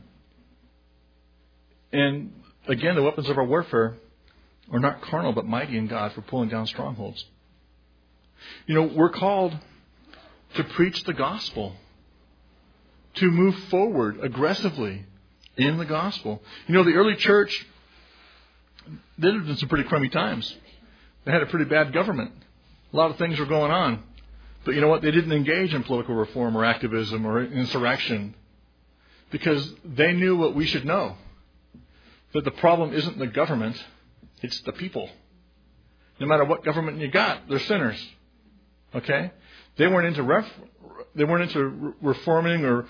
S1: And again, the weapons of our warfare are not carnal, but mighty in God for pulling down strongholds. We're called to preach the gospel, to move forward aggressively in the gospel. The early church, they lived in some pretty crummy times. They had a pretty bad government. A lot of things were going on. But you know what? They didn't engage in political reform or activism or insurrection because they knew what we should know. That the problem isn't the government, it's the people. No matter what government you got, they're sinners. Okay? They weren't into reforming or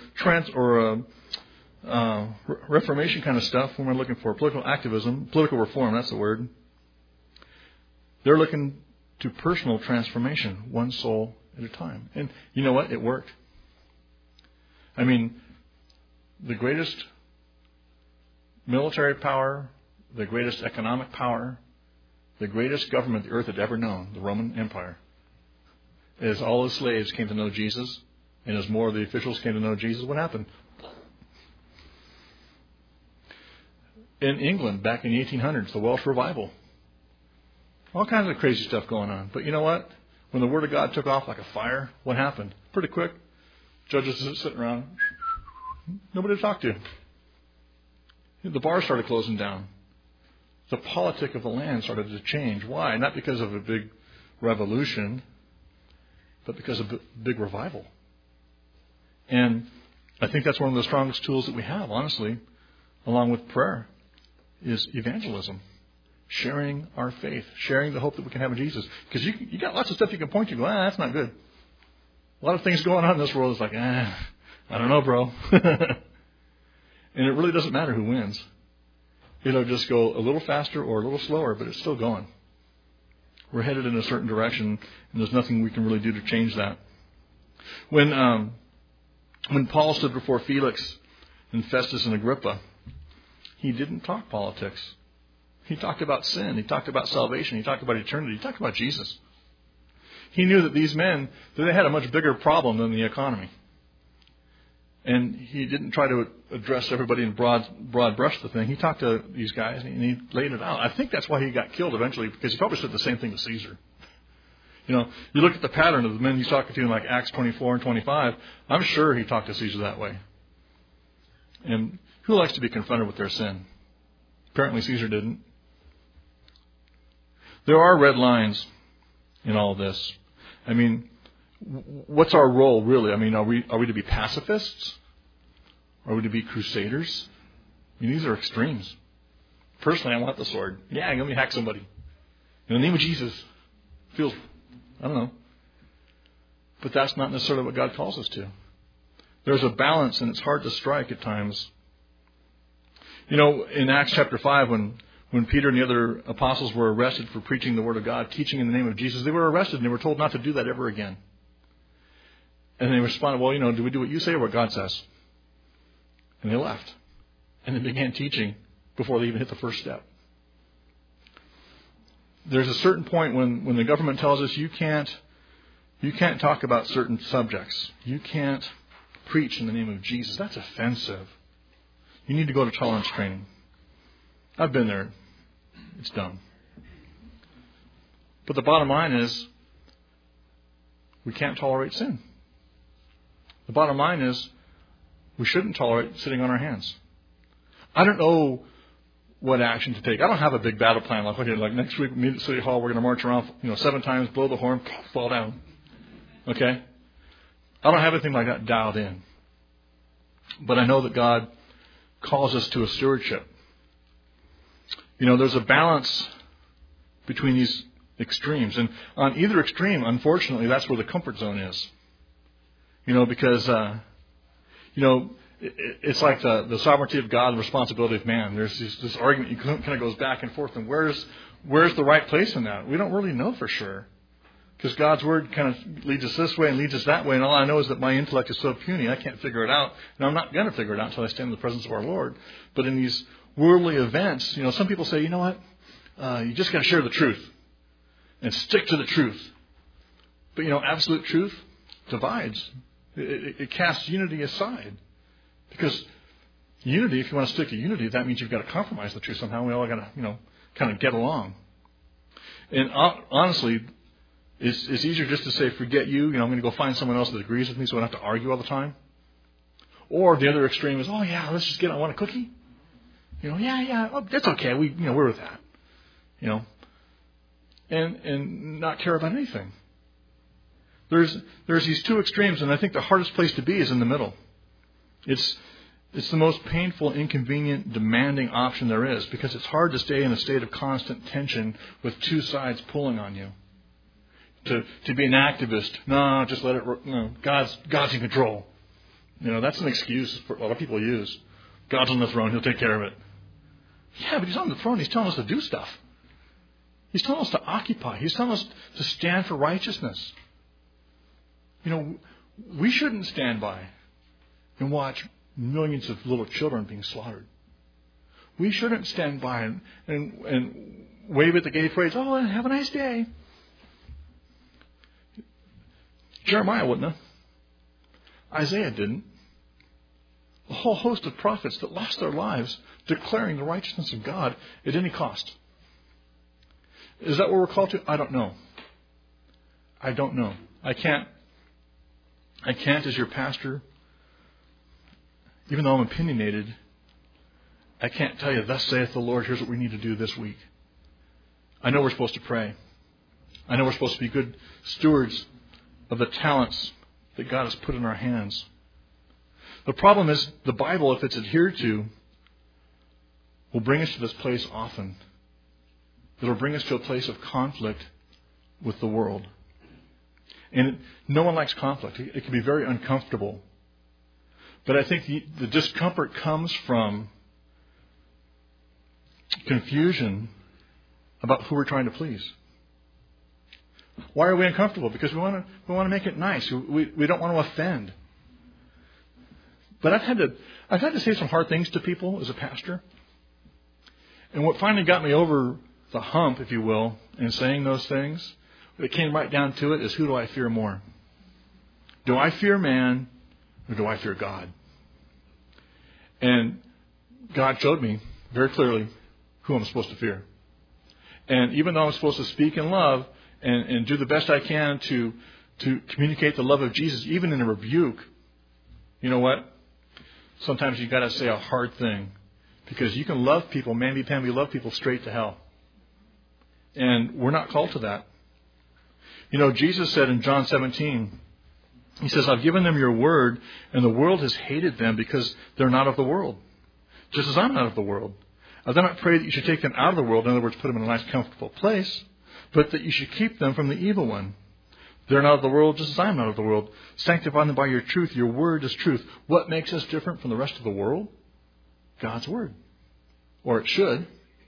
S1: reformation kind of stuff when we're looking for political activism, political reform, that's the word. They're looking to personal transformation, one soul at a time. And you know what? It worked. I mean, the greatest military power, the greatest economic power, the greatest government the earth had ever known, the Roman Empire, as all the slaves came to know Jesus, and as more of the officials came to know Jesus, what happened? In England, back in the 1800s, the Welsh Revival. All kinds of crazy stuff going on. But you know what? When the Word of God took off like a fire, what happened? Pretty quick. Judges sitting around. Nobody to talk to. The bars started closing down. The politic of the land started to change. Why? Not because of a big revolution, but because of a big revival. And I think that's one of the strongest tools that we have, honestly, along with prayer, is evangelism. Sharing our faith, sharing the hope that we can have in Jesus. Because you got lots of stuff you can point to, go, that's not good. A lot of things going on in this world is like, I don't know, bro. And it really doesn't matter who wins. It'll just go a little faster or a little slower, but it's still going. We're headed in a certain direction, and there's nothing we can really do to change that. When Paul stood before Felix and Festus and Agrippa, he didn't talk politics. He talked about sin. He talked about salvation. He talked about eternity. He talked about Jesus. He knew that these men, that they had a much bigger problem than the economy. And he didn't try to address everybody in broad brush the thing. He talked to these guys and he laid it out. I think that's why he got killed eventually, because he probably said the same thing to Caesar. You look at the pattern of the men he's talking to in like Acts 24 and 25. I'm sure he talked to Caesar that way. And who likes to be confronted with their sin? Apparently Caesar didn't. There are red lines in all this. I mean, what's our role really? I mean, are we to be pacifists? Are we to be crusaders? I mean, these are extremes. Personally, I want the sword. Yeah, let me hack somebody. In the name of Jesus. Feels, I don't know. But that's not necessarily what God calls us to. There's a balance, and it's hard to strike at times. You know, in Acts chapter 5, when Peter and the other apostles were arrested for preaching the Word of God, teaching in the name of Jesus, they were arrested and they were told not to do that ever again. And they responded, well, you know, do we do what you say or what God says? And they left. And they began teaching before they even hit the first step. There's a certain point when the government tells us you can't talk about certain subjects. You can't preach in the name of Jesus. That's offensive. You need to go to tolerance training. I've been there. It's dumb. But the bottom line is we can't tolerate sin. The bottom line is we shouldn't tolerate sitting on our hands. I don't know what action to take. I don't have a big battle plan like, okay, like next week we meet at City Hall, we're going to march around, 7 times, blow the horn, fall down. Okay? I don't have anything like that dialed in. But I know that God calls us to a stewardship. You know, there's a balance between these extremes. And on either extreme, unfortunately, that's where the comfort zone is. You know, because, it's like the sovereignty of God and the responsibility of man. There's this argument, you kind of goes back and forth. And where's the right place in that? We don't really know for sure. Because God's Word kind of leads us this way and leads us that way. And all I know is that my intellect is so puny, I can't figure it out. And I'm not going to figure it out until I stand in the presence of our Lord. But in these worldly events, some people say, you know what? You just got to share the truth. And stick to the truth. But, absolute truth divides. It casts unity aside. Because unity, if you want to stick to unity, that means you've got to compromise the truth somehow. We all got to, kind of get along. And honestly, it's easier just to say, forget you. I'm going to go find someone else that agrees with me so I don't have to argue all the time. Or the other extreme is, let's just want a cookie. That's okay. We're with that. And not care about anything. There's these two extremes, and I think the hardest place to be is in the middle. It's the most painful, inconvenient, demanding option there is, because it's hard to stay in a state of constant tension with two sides pulling on you. To be an activist, no, just let it. God's in control. That's an excuse a lot of people use. God's on the throne; He'll take care of it. Yeah, but He's on the throne. He's telling us to do stuff. He's telling us to occupy. He's telling us to stand for righteousness. We shouldn't stand by and watch millions of little children being slaughtered. We shouldn't stand by and wave at the gay phrase, have a nice day. Jeremiah wouldn't have. Isaiah didn't. A whole host of prophets that lost their lives declaring the righteousness of God at any cost. Is that what we're called to? I don't know. I don't know. I can't, as your pastor, even though I'm opinionated, I can't tell you, thus saith the Lord, here's what we need to do this week. I know we're supposed to pray. I know we're supposed to be good stewards of the talents that God has put in our hands. The problem is the Bible, if it's adhered to, will bring us to this place often. It will bring us to a place of conflict with the world. And no one likes conflict. It can be very uncomfortable. But I think the discomfort comes from confusion about who we're trying to please. Why are we uncomfortable? Because we want to make it nice. We don't want to offend. But I've had to say some hard things to people as a pastor. And what finally got me over the hump, if you will, in saying those things, it came right down to it, is who do I fear more? Do I fear man or do I fear God? And God showed me very clearly who I'm supposed to fear. And even though I'm supposed to speak in love and do the best I can to communicate the love of Jesus, even in a rebuke, you know what? Sometimes you've got to say a hard thing. Because you can love people, mamby-pamby love people straight to hell. And we're not called to that. Jesus said in John 17, He says, I've given them your word, and the world has hated them because they're not of the world. Just as I'm not of the world. I do not pray that you should take them out of the world, in other words, put them in a nice, comfortable place, but that you should keep them from the evil one. They're not of the world, just as I am not of the world. Sanctify them by your truth. Your word is truth. What makes us different from the rest of the world? God's word. Or it should.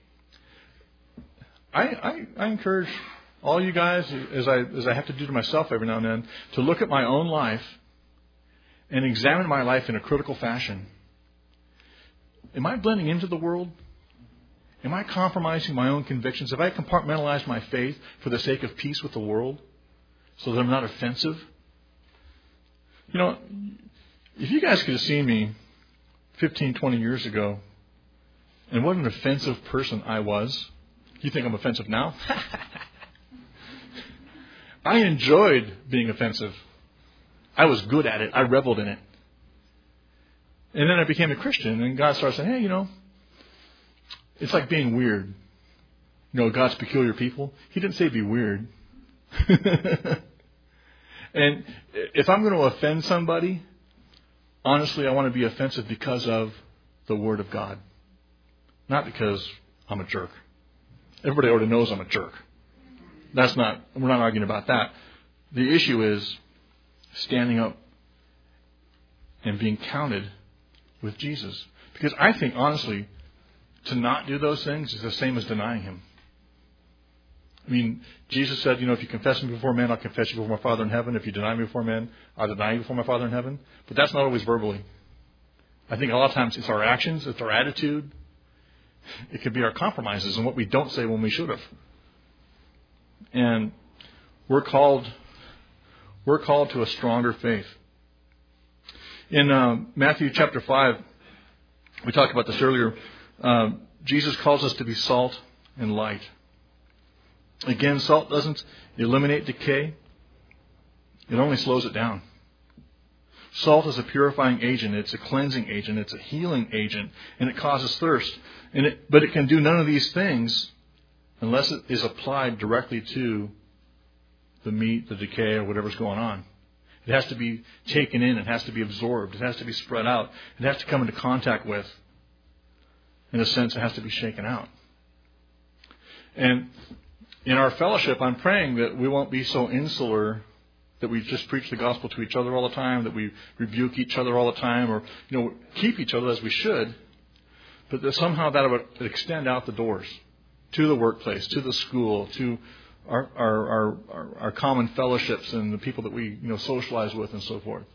S1: I encourage all you guys, as I have to do to myself every now and then, to look at my own life and examine my life in a critical fashion. Am I blending into the world? Am I compromising my own convictions? Have I compartmentalized my faith for the sake of peace with the world so that I'm not offensive? You know, if you guys could have seen me 15, 20 years ago and what an offensive person I was, you think I'm offensive now? I enjoyed being offensive. I was good at it. I reveled in it. And then I became a Christian, and God started saying, hey, you know, it's like being weird. You know, God's peculiar people. He didn't say be weird. And if I'm going to offend somebody, honestly, I want to be offensive because of the Word of God. Not because I'm a jerk. Everybody already knows I'm a jerk. We're not arguing about that. The issue is standing up and being counted with Jesus. Because I think, honestly, to not do those things is the same as denying Him. I mean, Jesus said, you know, if you confess me before men, I'll confess you before my Father in heaven. If you deny me before men, I'll deny you before my Father in heaven. But that's not always verbally. I think a lot of times it's our actions, it's our attitude. It could be our compromises and what we don't say when we should have. And we're called to a stronger faith. In Matthew chapter 5, we talked about this earlier. Jesus calls us to be salt and light. Again, salt doesn't eliminate decay. It only slows it down. Salt is a purifying agent. It's a cleansing agent. It's a healing agent. And it causes thirst. But it can do none of these things unless it is applied directly to the meat, the decay, or whatever's going on. It has to be taken in. It has to be absorbed. It has to be spread out. It has to come into contact with. In a sense, it has to be shaken out. And in our fellowship, I'm praying that we won't be so insular that we just preach the gospel to each other all the time, that we rebuke each other all the time, or, you know, keep each other as we should, but that somehow that would extend out the doors to the workplace, to the school, to our common fellowships and the people that we, you know, socialize with and so forth.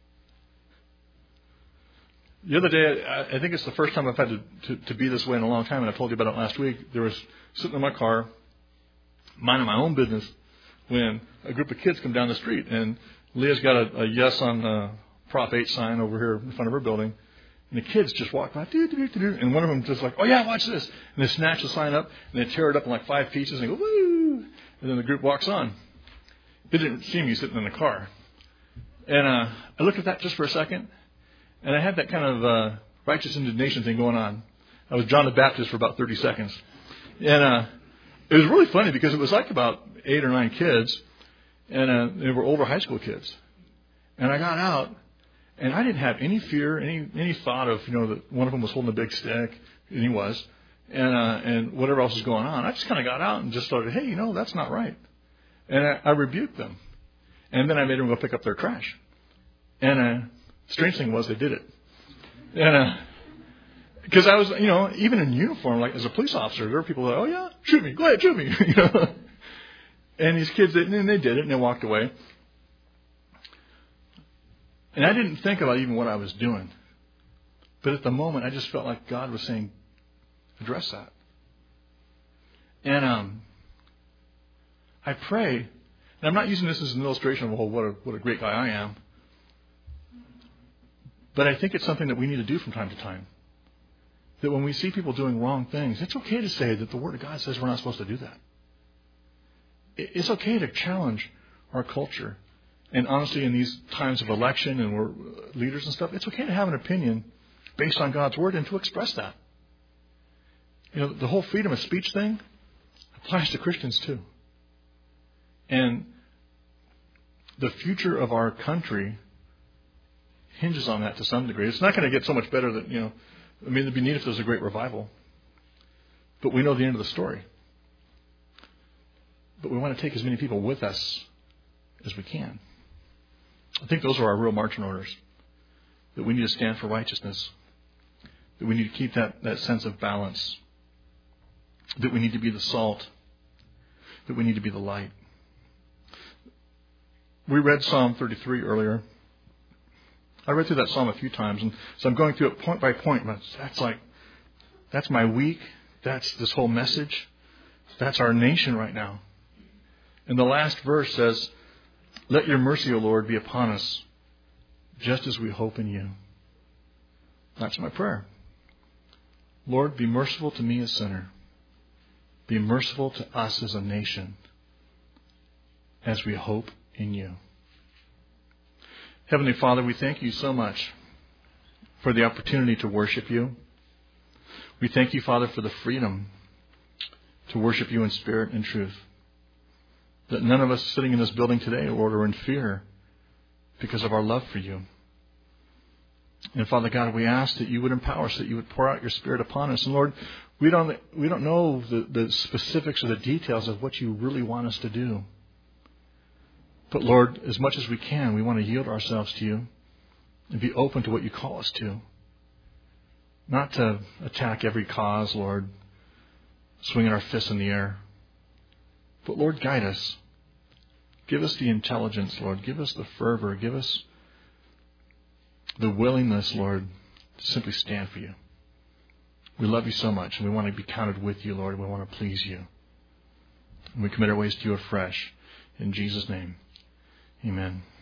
S1: The other day, I think it's the first time I've had to be this way in a long time, and I told you about it last week. There was sitting in my car, minding my own business, when a group of kids come down the street, and Leah's got a yes on Prop 8 sign over here in front of her building, and the kids just walk by, and one of them just like, oh yeah, watch this, and they snatch the sign up, and they tear it up in like 5 pieces, and go, woo, and then the group walks on. They didn't see me sitting in the car. And I looked at that just for a second, and I had that kind of righteous indignation thing going on. I was John the Baptist for about 30 seconds. And it was really funny because it was like about 8 or 9 kids, and they were older high school kids. And I got out, and I didn't have any fear, any thought of, you know, that one of them was holding a big stick, and he was, and whatever else was going on. I just kind of got out and just started, hey, you know, that's not right. And I rebuked them. And then I made them go pick up their trash. And strange thing was they did it. And because I was, you know, even in uniform, like as a police officer, there were people that, oh yeah, shoot me, go ahead, shoot me, you know. And these kids, they did it, and they walked away. And I didn't think about even what I was doing. But at the moment, I just felt like God was saying, address that. And I pray, and I'm not using this as an illustration of, oh, what a great guy I am. But I think it's something that we need to do from time to time. That when we see people doing wrong things, it's okay to say that the Word of God says we're not supposed to do that. It's okay to challenge our culture. And honestly, in these times of election and we're leaders and stuff, it's okay to have an opinion based on God's Word and to express that. You know, the whole freedom of speech thing applies to Christians too. And the future of our country hinges on that to some degree. It's not going to get so much better that, you know, I mean, it'd be neat if there's a great revival. But we know the end of the story. But we want to take as many people with us as we can. I think those are our real marching orders. That we need to stand for righteousness. That we need to keep that sense of balance. That we need to be the salt. That we need to be the light. We read Psalm 33 earlier. I read through that psalm a few times, and so I'm going through it point by point. But that's my week. That's this whole message. That's our nation right now. And the last verse says, "Let your mercy, O Lord, be upon us, just as we hope in you." That's my prayer. Lord, be merciful to me, a sinner. Be merciful to us as a nation, as we hope in you. Heavenly Father, we thank you so much for the opportunity to worship you. We thank you, Father, for the freedom to worship you in spirit and truth. That none of us sitting in this building today, Lord, are in fear because of our love for you. And Father God, we ask that you would empower us, that you would pour out your Spirit upon us. And Lord, we don't know the specifics or the details of what you really want us to do. But Lord, as much as we can, we want to yield ourselves to you and be open to what you call us to. Not to attack every cause, Lord, swinging our fists in the air. But Lord, guide us. Give us the intelligence, Lord. Give us the fervor. Give us the willingness, Lord, to simply stand for you. We love you so much, and we want to be counted with you, Lord, and we want to please you. And we commit our ways to you afresh. In Jesus' name, amen.